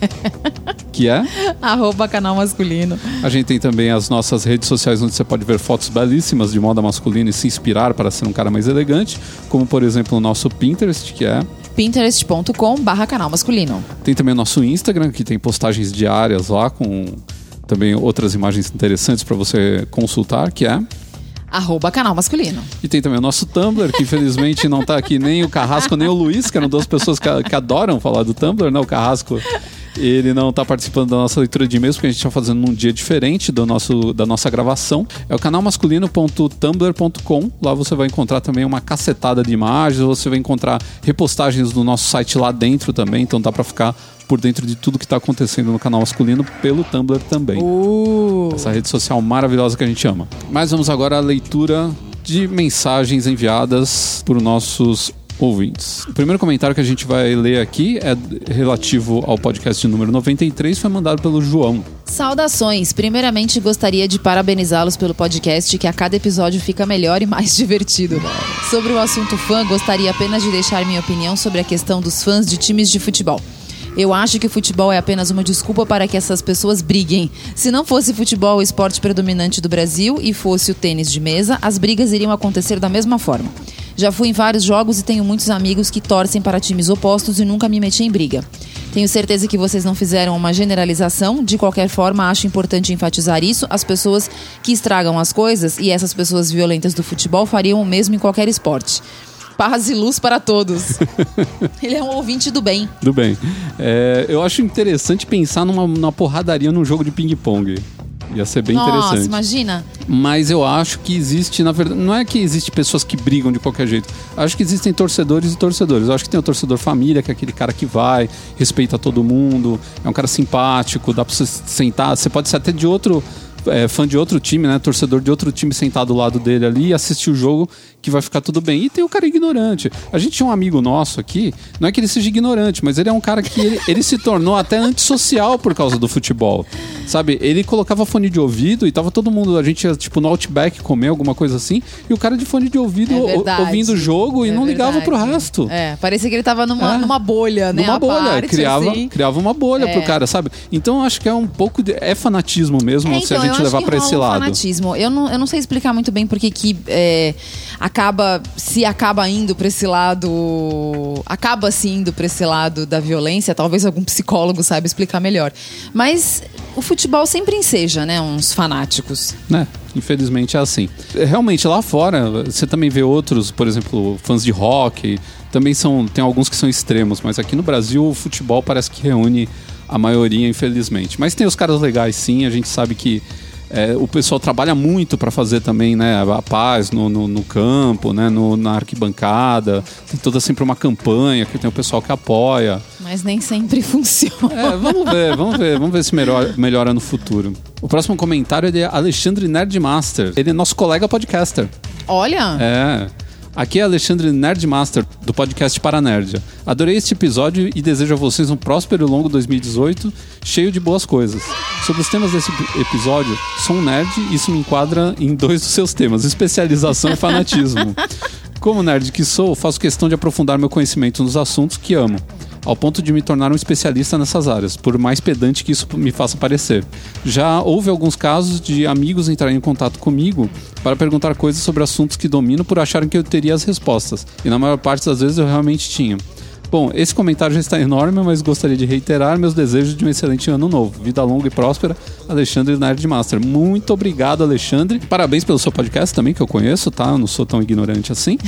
Que é? @canal masculino. A gente tem também as nossas redes sociais, onde você pode ver fotos belíssimas de moda masculina e se inspirar para ser um cara mais elegante, como por exemplo o nosso Pinterest, que é pinterest.com/canal masculino. Tem também o nosso Instagram, que tem postagens diárias lá, com também outras imagens interessantes para você consultar, que é @canal masculino. E tem também o nosso Tumblr, que infelizmente não tá aqui nem o Carrasco nem o Luiz, que eram duas pessoas que adoram falar do Tumblr, né? O Carrasco, ele não tá participando da nossa leitura de e-mails, porque a gente tá fazendo num dia diferente da nossa gravação. É o canalmasculino.tumblr.com. Lá você vai encontrar também uma cacetada de imagens, você vai encontrar repostagens do nosso site lá dentro também, então dá pra ficar por dentro de tudo que está acontecendo no Canal Masculino pelo Tumblr também. Essa rede social maravilhosa que a gente ama. Mas vamos agora à leitura de mensagens enviadas por nossos ouvintes. O primeiro comentário que a gente vai ler aqui é relativo ao podcast de número 93, foi mandado pelo João. Saudações! Primeiramente gostaria de parabenizá-los pelo podcast, que a cada episódio fica melhor e mais divertido. Sobre o assunto fã, gostaria apenas de deixar minha opinião sobre a questão dos fãs de times de futebol. Eu acho que o futebol é apenas uma desculpa para que essas pessoas briguem. Se não fosse futebol o esporte predominante do Brasil e fosse o tênis de mesa, as brigas iriam acontecer da mesma forma. Já fui em vários jogos e tenho muitos amigos que torcem para times opostos e nunca me meti em briga. Tenho certeza que vocês não fizeram uma generalização. De qualquer forma, acho importante enfatizar isso. As pessoas que estragam as coisas e essas pessoas violentas do futebol fariam o mesmo em qualquer esporte. Paz e luz para todos. Ele é um ouvinte do bem. Do bem. Eu acho interessante pensar numa porradaria num jogo de ping-pong. Ia ser bem interessante. Nossa, imagina. Mas eu acho que existe, na verdade, não é que existe pessoas que brigam de qualquer jeito. Acho que existem torcedores e torcedores. Eu acho que tem o torcedor família, que é aquele cara que vai, respeita todo mundo, é um cara simpático, dá pra você sentar. Você pode ser até de outro... fã de outro time, né? Torcedor de outro time sentado do lado dele ali e assistir o jogo, que vai ficar tudo bem. E tem o cara ignorante. A gente tinha um amigo nosso aqui, não é que ele seja ignorante, mas ele é um cara que ele se tornou até antissocial por causa do futebol. Sabe? Ele colocava fone de ouvido e tava todo mundo, a gente ia tipo no Outback comer alguma coisa assim, e o cara de fone de ouvido ouvindo o jogo e não ligava pro resto. Parecia que ele tava numa bolha, né? Numa bolha, parte, criava uma bolha pro cara, sabe? Então acho que é um pouco é fanatismo mesmo, se a gente levar para esse lado. Fanatismo. Eu não sei explicar muito bem porque que acaba indo para esse lado, acaba-se indo para esse lado da violência. Talvez algum psicólogo saiba explicar melhor. Mas o futebol sempre enseja, né, uns fanáticos. Infelizmente é assim. Realmente lá fora você também vê outros, por exemplo, fãs de rock, também tem alguns que são extremos, mas aqui no Brasil o futebol parece que reúne a maioria, infelizmente. Mas tem os caras legais sim, a gente sabe que O pessoal trabalha muito para fazer também, né, a paz no campo, né, na arquibancada. Tem toda sempre uma campanha que tem o pessoal que apoia. Mas nem sempre funciona. Vamos ver se melhora no futuro. O próximo comentário é de Alexandre Nerdmaster. Ele é nosso colega podcaster. Olha! Aqui é Alexandre Nerdmaster, do podcast Paranerd. Adorei este episódio e desejo a vocês um próspero e longo 2018, cheio de boas coisas. Sobre os temas desse episódio, sou um nerd e isso me enquadra em 2 dos seus temas, especialização e fanatismo. Como nerd que sou, faço questão de aprofundar meu conhecimento nos assuntos que amo, ao ponto de me tornar um especialista nessas áreas, por mais pedante que isso me faça parecer. Já houve alguns casos de amigos entrarem em contato comigo para perguntar coisas sobre assuntos que domino por acharem que eu teria as respostas, e na maior parte das vezes eu realmente tinha. Bom, esse comentário já está enorme, mas gostaria de reiterar meus desejos de um excelente ano novo. Vida longa e próspera, Alexandre Nerdmaster. Muito obrigado, Alexandre. Parabéns pelo seu podcast também, que eu conheço, tá? Eu não sou tão ignorante assim.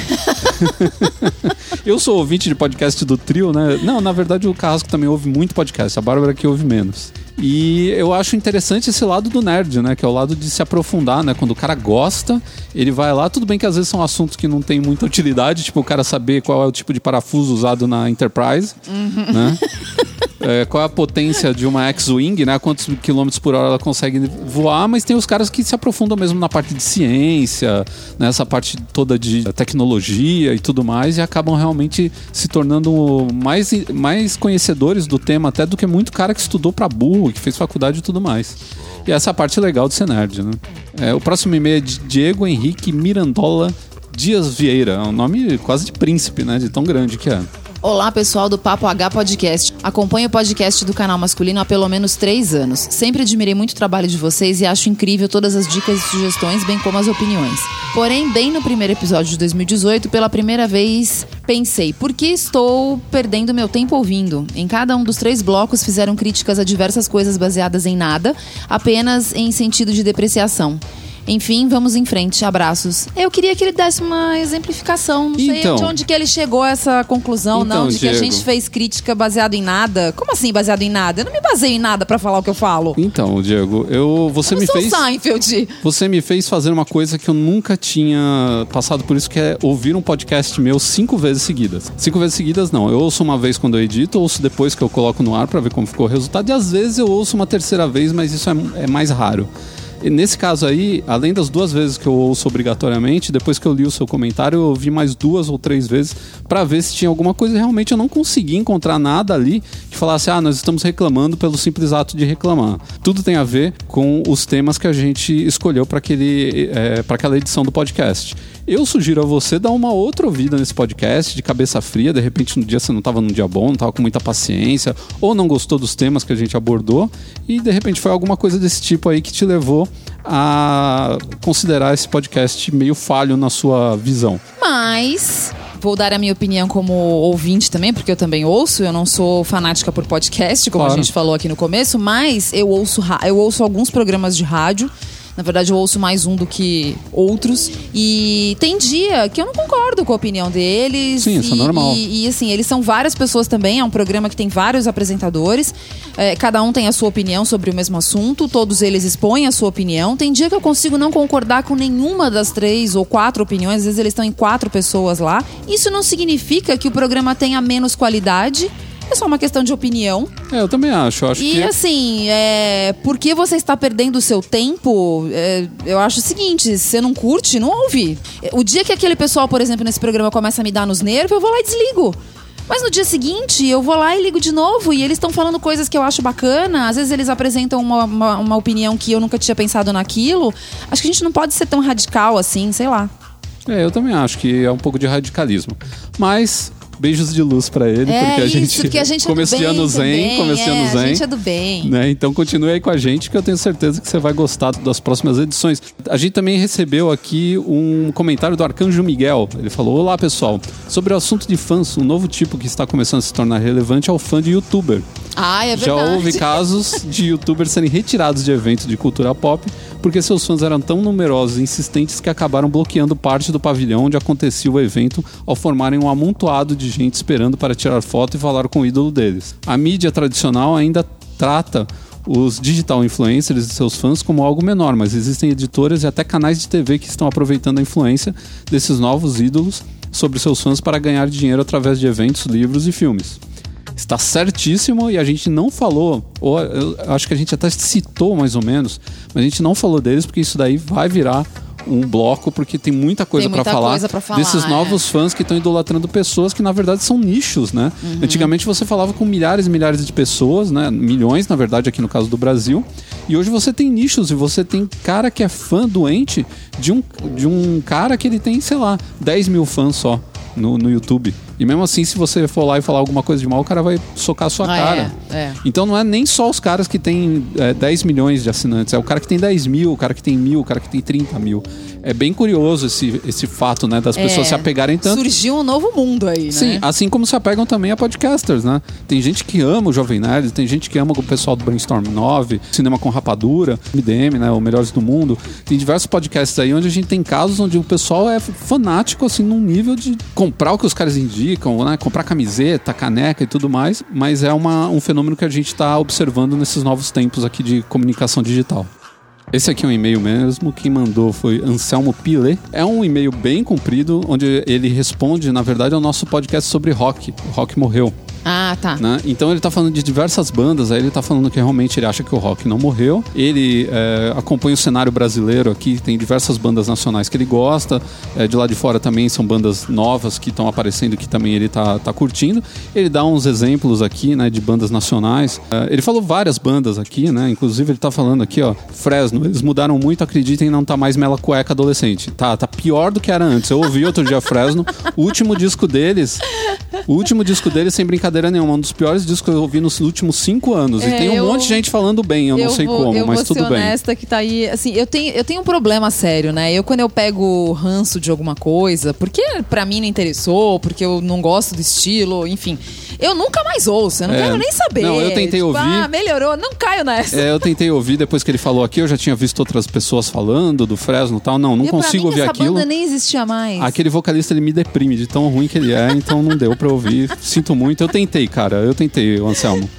Eu sou ouvinte de podcast do trio, né? Não, na verdade o Carrasco também ouve muito podcast, a Bárbara que ouve menos. E eu acho interessante esse lado do nerd, né? Que é o lado de se aprofundar, né? Quando o cara gosta, ele vai lá. Tudo bem que às vezes são assuntos que não tem muita utilidade, tipo o cara saber qual é o tipo de parafuso usado na Enterprise, né? Qual é a potência de uma X-Wing, né? Quantos quilômetros por hora ela consegue voar, mas tem os caras que se aprofundam mesmo na parte de ciência, nessa parte toda de tecnologia e tudo mais, e acabam realmente se tornando mais conhecedores do tema até do que muito cara que estudou pra burro, que fez faculdade e tudo mais. E essa é a parte legal de ser nerd, né? O próximo e-mail é de Diego Henrique Mirandola Dias Vieira. É um nome quase de príncipe, né? De tão grande que é. Olá, pessoal do Papo H Podcast. Acompanho o podcast do canal masculino há pelo menos 3 anos. Sempre admirei muito o trabalho de vocês e acho incrível todas as dicas e sugestões, bem como as opiniões. Porém, bem no primeiro episódio de 2018, pela primeira vez, pensei, por que estou perdendo meu tempo ouvindo? Em cada um dos 3 blocos fizeram críticas a diversas coisas baseadas em nada, apenas em sentido de depreciação. Enfim, vamos em frente. Abraços. Eu queria que ele desse uma exemplificação. Não sei de onde que ele chegou a essa conclusão, então, não, de Diego, que a gente fez crítica baseado em nada. Como assim baseado em nada? Eu não me baseio em nada pra falar o que eu falo. Então, Diego, você me fez fazer uma coisa que eu nunca tinha passado por isso, que é ouvir um podcast meu 5 vezes seguidas. 5 vezes seguidas não. Eu ouço uma vez quando eu edito, ouço depois que eu coloco no ar pra ver como ficou o resultado, e às vezes eu ouço uma terceira vez, mas isso é mais raro. E nesse caso aí, além das 2 vezes que eu ouço obrigatoriamente, depois que eu li o seu comentário, eu ouvi mais 2 ou 3 vezes pra ver se tinha alguma coisa. E realmente eu não consegui encontrar nada ali que falasse, nós estamos reclamando pelo simples ato de reclamar. Tudo tem a ver com os temas que a gente escolheu para aquela edição do podcast. Eu sugiro a você dar uma outra ouvida nesse podcast de cabeça fria. De repente, no dia você não estava num dia bom, não estava com muita paciência, ou não gostou dos temas que a gente abordou, e de repente foi alguma coisa desse tipo aí que te levou a considerar esse podcast meio falho na sua visão. Mas vou dar a minha opinião como ouvinte também, porque eu também ouço. Eu não sou fanática por podcast, como a gente falou aqui no começo, mas eu ouço alguns programas de rádio. Na verdade, eu ouço mais um do que outros. E tem dia que eu não concordo com a opinião deles. Sim, isso é normal. E assim, eles são várias pessoas também. É um programa que tem vários apresentadores. Cada um tem a sua opinião sobre o mesmo assunto. Todos eles expõem a sua opinião. Tem dia que eu consigo não concordar com nenhuma das 3 ou 4 opiniões. Às vezes eles estão em 4 pessoas lá. Isso não significa que o programa tenha menos qualidade. É só uma questão de opinião. Eu também acho. E assim, por que você está perdendo o seu tempo? Eu acho o seguinte, se você não curte, não ouve. O dia que aquele pessoal, por exemplo, nesse programa começa a me dar nos nervos, eu vou lá e desligo. Mas no dia seguinte, eu vou lá e ligo de novo. E eles estão falando coisas que eu acho bacana. Às vezes eles apresentam uma opinião que eu nunca tinha pensado naquilo. Acho que a gente não pode ser tão radical assim, sei lá. Eu também acho que é um pouco de radicalismo. Mas beijos de luz pra ele, porque a gente começo de ano zen, a gente é do bem. Né? Então continue aí com a gente, que eu tenho certeza que você vai gostar das próximas edições. A gente também recebeu aqui um comentário do Arcanjo Miguel. Ele falou: olá pessoal, sobre o assunto de fãs, um novo tipo que está começando a se tornar relevante é o fã de youtuber. É verdade. Já houve casos de youtubers serem retirados de eventos de cultura pop porque seus fãs eram tão numerosos e insistentes que acabaram bloqueando parte do pavilhão onde acontecia o evento ao formarem um amontoado de gente esperando para tirar foto e falar com o ídolo deles. A mídia tradicional ainda trata os digital influencers e seus fãs como algo menor, mas existem editoras e até canais de TV que estão aproveitando a influência desses novos ídolos sobre seus fãs para ganhar dinheiro através de eventos, livros e filmes. Está certíssimo, e a gente não falou, ou eu acho que a gente até citou mais ou menos, mas a gente não falou deles porque isso daí vai virar um bloco, porque tem muita coisa para falar desses novos fãs que estão idolatrando pessoas que na verdade são nichos, né? Antigamente você falava com milhares e milhares de pessoas, né? Milhões, na verdade, aqui no caso do Brasil, e hoje você tem nichos e você tem cara que é fã doente de um cara que ele tem, sei lá, 10 mil fãs só no YouTube. E mesmo assim, se você for lá e falar alguma coisa de mal, o cara vai socar a sua cara. Então não é nem só os caras que têm 10 milhões de assinantes, é o cara que tem 10 mil, o cara que tem 1000, o cara que tem 30 mil. É bem curioso esse fato, né, das pessoas se apegarem tanto. Surgiu um novo mundo aí, né? Sim, assim como se apegam também a podcasters, né? Tem gente que ama o Jovem Nerd, tem gente que ama o pessoal do Brainstorm 9, Cinema com Rapadura, MDM, né, o Melhores do Mundo. Tem diversos podcasts aí onde a gente tem casos onde o pessoal é fanático, assim, num nível de comprar o que os caras indicam, né? Comprar camiseta, caneca e tudo mais, mas é um fenômeno que a gente está observando nesses novos tempos aqui de comunicação digital. Esse aqui é um e-mail mesmo, quem mandou foi Anselmo Pile. É um e-mail bem comprido, onde ele responde, na verdade, ao nosso podcast sobre rock. O rock morreu. Ah, tá. Né? Então ele tá falando de diversas bandas, aí ele tá falando que realmente ele acha que o rock não morreu. Ele acompanha o cenário brasileiro aqui, tem diversas bandas nacionais que ele gosta. De lá de fora também são bandas novas que estão aparecendo, que também ele tá curtindo. Ele dá uns exemplos aqui, né, de bandas nacionais. Ele falou várias bandas aqui, né? Inclusive ele tá falando aqui, ó, Fresno, eles mudaram muito, acreditem, não tá mais mela cueca adolescente. Tá pior do que era antes. Eu ouvi outro dia Fresno, o último disco deles, sem brincadeira nenhuma, um dos piores discos que eu ouvi nos últimos 5 anos. E tem um monte de gente falando bem, eu não sei como, mas tudo bem. Eu vou ser honesta que tá aí, assim, eu tenho um problema sério, né? Quando eu pego ranço de alguma coisa, porque pra mim não interessou, porque eu não gosto do estilo, enfim, eu nunca mais ouço, eu não quero nem saber. Não, eu tentei ouvir. Melhorou, não caio nessa. Eu tentei ouvir depois que ele falou aqui, eu já tinha visto outras pessoas falando do Fresno e tal, não consigo ouvir aquilo. Essa banda nem existia mais. Aquele vocalista, ele me deprime de tão ruim que ele é, então não deu pra ouvir, sinto muito. Eu tentei, Anselmo.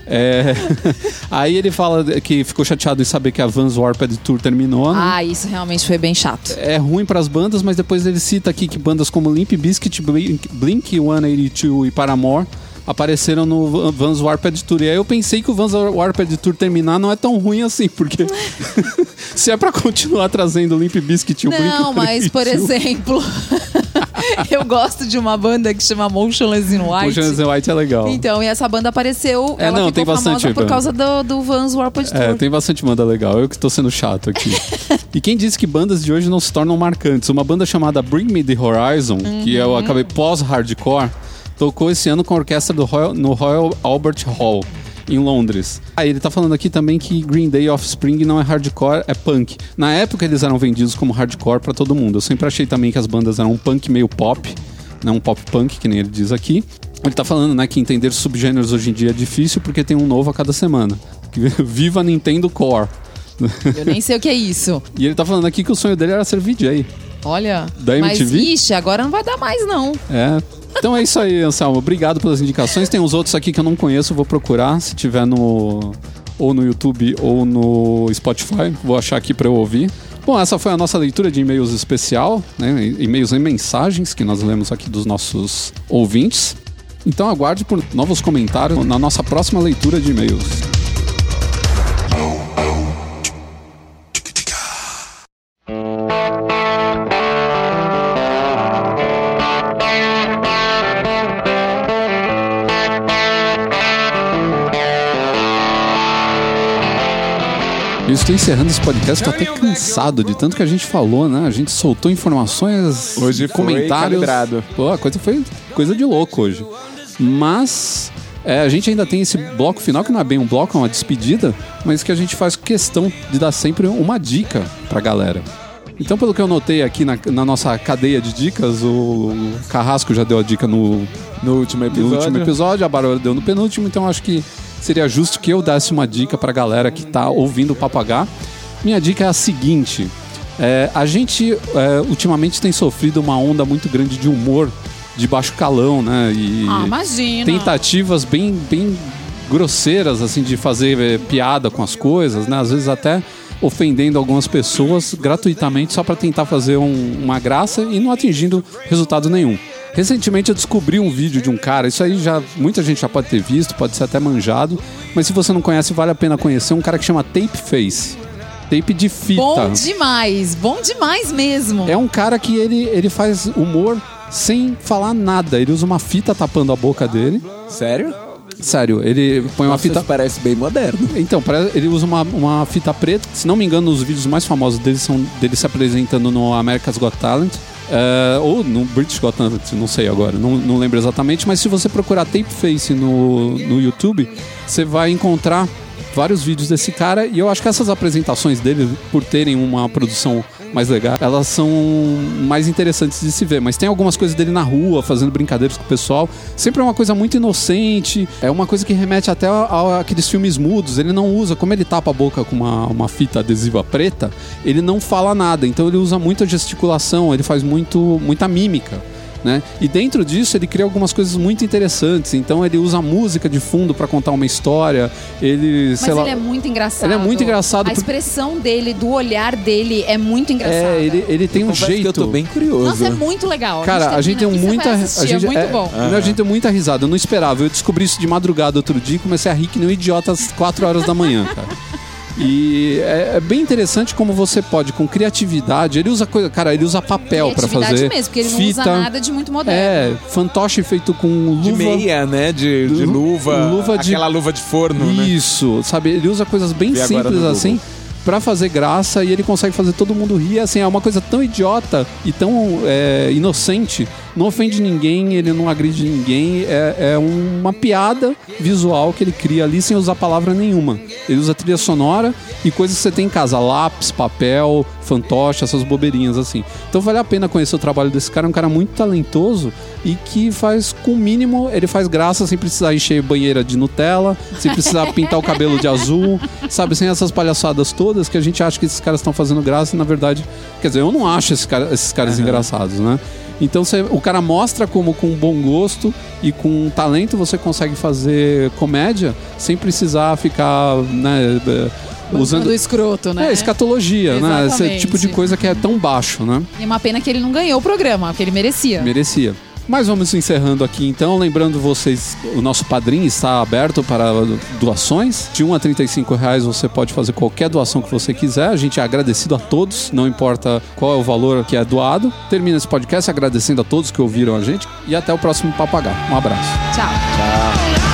Aí ele fala que ficou chateado em saber que a Vans Warped Tour terminou, né? Isso realmente foi bem chato. É ruim pras bandas, mas depois ele cita aqui que bandas como Limp Bizkit, Blink-182 e Paramore apareceram no Vans Warped Tour. E aí eu pensei que o Vans Warped Tour terminar não é tão ruim assim, porque se é pra continuar trazendo o Limp Bizkit e o Blink-182... Não, mas, por exemplo... Eu gosto de uma banda que chama Motionless in White. Motionless in White é legal. Então, e essa banda apareceu, ela ficou tem bastante famosa por causa do Vans Warped Tour. Tem bastante banda legal, eu que tô sendo chato aqui. E quem disse que bandas de hoje não se tornam marcantes? Uma banda chamada Bring Me The Horizon, que eu acabei pós-hardcore, tocou esse ano com a orquestra no Royal Albert Hall, em Londres. Ele tá falando aqui também que Green Day Offspring não é hardcore, é punk. Na época eles eram vendidos como hardcore pra todo mundo. Eu sempre achei também que as bandas eram um punk meio pop, né? Um pop punk, que nem ele diz aqui. Ele tá falando, né, que entender subgêneros hoje em dia é difícil porque tem um novo a cada semana. Viva Nintendo Core. Eu nem sei o que é isso. E ele tá falando aqui que o sonho dele era ser VJ. Olha, da MTV? Mas ixi, agora não vai dar mais não. Então é isso aí, Anselmo. Obrigado pelas indicações. Tem uns outros aqui que eu não conheço, vou procurar. Se tiver ou no YouTube ou no Spotify, vou achar aqui pra eu ouvir. Bom, essa foi a nossa leitura de e-mails especial, né? E-mails e mensagens que nós lemos aqui dos nossos ouvintes. Então aguarde por novos comentários na nossa próxima leitura de e-mails. Eu estou encerrando esse podcast, tô até cansado de tanto que a gente falou, né? A gente soltou informações, hoje comentários. Pô, a coisa foi coisa de louco hoje. Mas a gente ainda tem esse bloco final, que não é bem um bloco, é uma despedida, mas que a gente faz questão de dar sempre uma dica pra galera. Então, pelo que eu notei aqui na nossa cadeia de dicas, o Carrasco já deu a dica no último episódio, a Bárbara deu no penúltimo, então acho que seria justo que eu desse uma dica pra galera que tá ouvindo o Papo H. Minha dica é a seguinte: a gente ultimamente tem sofrido uma onda muito grande de humor de baixo calão, né? E imagina. tentativas bem grosseiras, assim, de fazer piada com as coisas, né? Às vezes até ofendendo algumas pessoas gratuitamente só para tentar fazer uma graça e não atingindo resultado nenhum. Recentemente eu descobri um vídeo de um cara, isso aí já muita gente já pode ter visto, pode ser até manjado, mas se você não conhece, vale a pena conhecer, um cara que chama Tapeface. Tape de fita. Bom demais mesmo. É um cara que ele faz humor sem falar nada, ele usa uma fita tapando a boca dele. Sério? Sério, ele põe uma fita... Isso parece bem moderno. Então, ele usa uma fita preta. Se não me engano, os vídeos mais famosos dele são dele se apresentando no America's Got Talent. Ou no British Got Talent, não sei agora, não lembro exatamente. Mas se você procurar Tapeface no YouTube, você vai encontrar vários vídeos desse cara. E eu acho que essas apresentações dele, por terem uma produção mais legal, elas são mais interessantes de se ver. Mas tem algumas coisas dele na rua, fazendo brincadeiras com o pessoal. Sempre é uma coisa muito inocente. É uma coisa que remete até àqueles filmes mudos. Ele não usa, como ele tapa a boca com uma fita adesiva preta, ele não fala nada. Então ele usa muita gesticulação, ele faz muita mímica, né? E dentro disso ele cria algumas coisas muito interessantes. Então ele usa música de fundo pra contar uma história. Ele é muito engraçado. Ele é muito engraçado. A expressão dele, do olhar dele é muito engraçada. Ele tem um jeito. Que eu tô bem curioso. Nossa, é muito legal. Cara, a gente tem muita. É muito bom. A gente tem muita risada. Eu não esperava. Eu descobri isso de madrugada outro dia e comecei a rir que nem um idiota às 4 horas da manhã, cara. E é bem interessante como você pode, com criatividade, ele usa papel pra fazer. Criatividade mesmo, porque ele não usa nada de muito moderno. Fantoche feito com luva. De meia, né? De luva. Aquela luva de forno, né? Isso, sabe? Ele usa coisas bem simples assim pra fazer graça e ele consegue fazer todo mundo rir. Assim, é uma coisa tão idiota e tão inocente. Não ofende ninguém, ele não agride ninguém. É uma piada visual que ele cria ali sem usar palavra nenhuma. Ele usa trilha sonora e coisas que você tem em casa. Lápis, papel, fantoche, essas bobeirinhas assim. Então vale a pena conhecer o trabalho desse cara. É um cara muito talentoso e que faz com o mínimo. Ele faz graça sem precisar encher banheira de Nutella, sem precisar pintar o cabelo de azul, sabe? Sem essas palhaçadas todas que a gente acha que esses caras estão fazendo graça e na verdade... Quer dizer, eu não acho esses caras engraçados, né? Então o cara mostra como com bom gosto e com talento você consegue fazer comédia sem precisar ficar, né, usando escroto, né? Escatologia, exatamente, né? Esse tipo de coisa que é tão baixo, né? E é uma pena que ele não ganhou o programa, porque ele merecia. Merecia. Mas vamos encerrando aqui então, lembrando vocês, o nosso Padrim está aberto para doações, de R$1 a R$35 você pode fazer qualquer doação que você quiser, a gente é agradecido a todos, não importa qual é o valor que é doado. Termina esse podcast agradecendo a todos que ouviram a gente e até o próximo Papagaio. Um abraço. Tchau. Tchau.